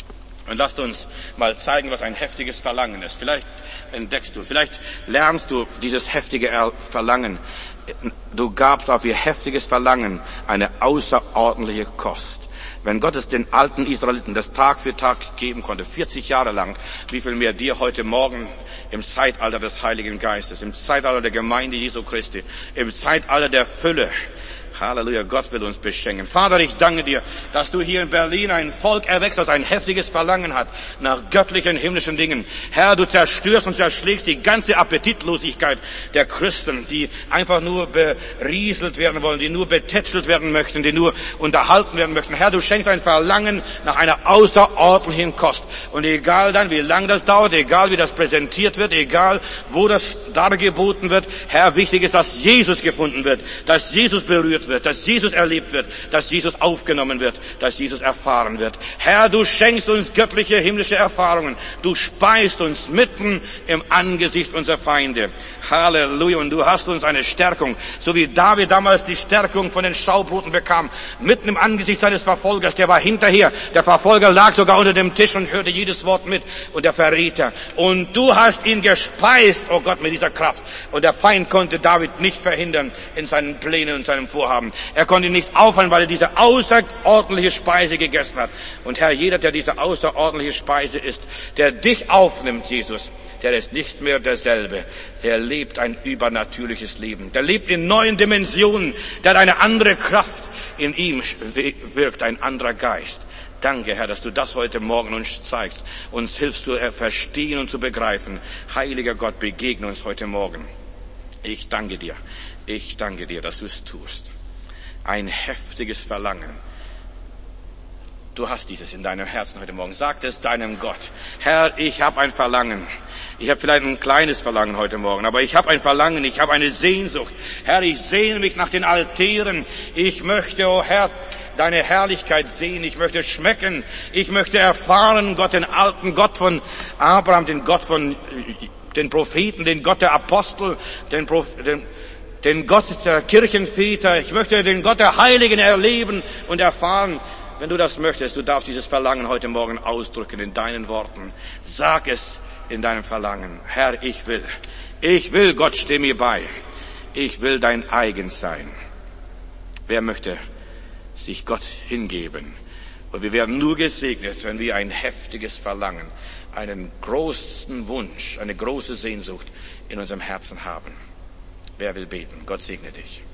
Und lasst uns mal zeigen, was ein heftiges Verlangen ist. Vielleicht entdeckst du, vielleicht lernst du dieses heftige Verlangen. Du gabst auf ihr heftiges Verlangen eine außerordentliche Kost. Wenn Gott es den alten Israeliten das Tag für Tag geben konnte, vierzig Jahre lang, wie viel mehr dir heute Morgen im Zeitalter des Heiligen Geistes, im Zeitalter der Gemeinde Jesu Christi, im Zeitalter der Fülle. Halleluja, Gott will uns beschenken. Vater, ich danke dir, dass du hier in Berlin ein Volk erwächst, das ein heftiges Verlangen hat nach göttlichen, himmlischen Dingen. Herr, du zerstörst und zerschlägst die ganze Appetitlosigkeit der Christen, die einfach nur berieselt werden wollen, die nur betätschelt werden möchten, die nur unterhalten werden möchten. Herr, du schenkst ein Verlangen nach einer außerordentlichen Kost. Und egal dann, wie lang das dauert, egal wie das präsentiert wird, egal wo das dargeboten wird, Herr, wichtig ist, dass Jesus gefunden wird, dass Jesus berührt wird, dass Jesus erlebt wird, dass Jesus aufgenommen wird, dass Jesus erfahren wird. Herr, du schenkst uns göttliche, himmlische Erfahrungen. Du speist uns mitten im Angesicht unserer Feinde. Halleluja. Und du hast uns eine Stärkung, so wie David damals die Stärkung von den Schaubruten bekam, mitten im Angesicht seines Verfolgers. Der war hinterher. Der Verfolger lag sogar unter dem Tisch und hörte jedes Wort mit. Und der Verräter. Und du hast ihn gespeist, oh Gott, mit dieser Kraft. Und der Feind konnte David nicht verhindern in seinen Plänen und seinem Vorhaben. Er konnte ihn nicht aufhalten, weil er diese außerordentliche Speise gegessen hat. Und Herr, jeder, der diese außerordentliche Speise isst, der dich aufnimmt, Jesus, der ist nicht mehr derselbe. Der lebt ein übernatürliches Leben. Der lebt in neuen Dimensionen. Der hat eine andere Kraft. In ihm wirkt ein anderer Geist. Danke, Herr, dass du das heute Morgen uns zeigst. Uns hilfst du verstehen und zu begreifen. Heiliger Gott, begegne uns heute Morgen. Ich danke dir. Ich danke dir, dass du es tust. Ein heftiges Verlangen. Du hast dieses in deinem Herzen heute Morgen. Sag es deinem Gott. Herr, ich habe ein Verlangen. Ich habe vielleicht ein kleines Verlangen heute Morgen, aber ich habe ein Verlangen, ich habe eine Sehnsucht. Herr, ich sehne mich nach den Altären. Ich möchte, oh Herr, deine Herrlichkeit sehen. Ich möchte schmecken. Ich möchte erfahren, Gott, den alten Gott von Abraham, den Gott von den Propheten, den Gott der Apostel, den, Proph- den den Gott der Kirchenväter. Ich möchte den Gott der Heiligen erleben und erfahren. Wenn du das möchtest, du darfst dieses Verlangen heute Morgen ausdrücken in deinen Worten. Sag es in deinem Verlangen. Herr, ich will. Ich will, Gott, steh mir bei. Ich will dein eigen sein. Wer möchte sich Gott hingeben? Und wir werden nur gesegnet, wenn wir ein heftiges Verlangen, einen großen Wunsch, eine große Sehnsucht in unserem Herzen haben. Wer will beten? Gott segne dich.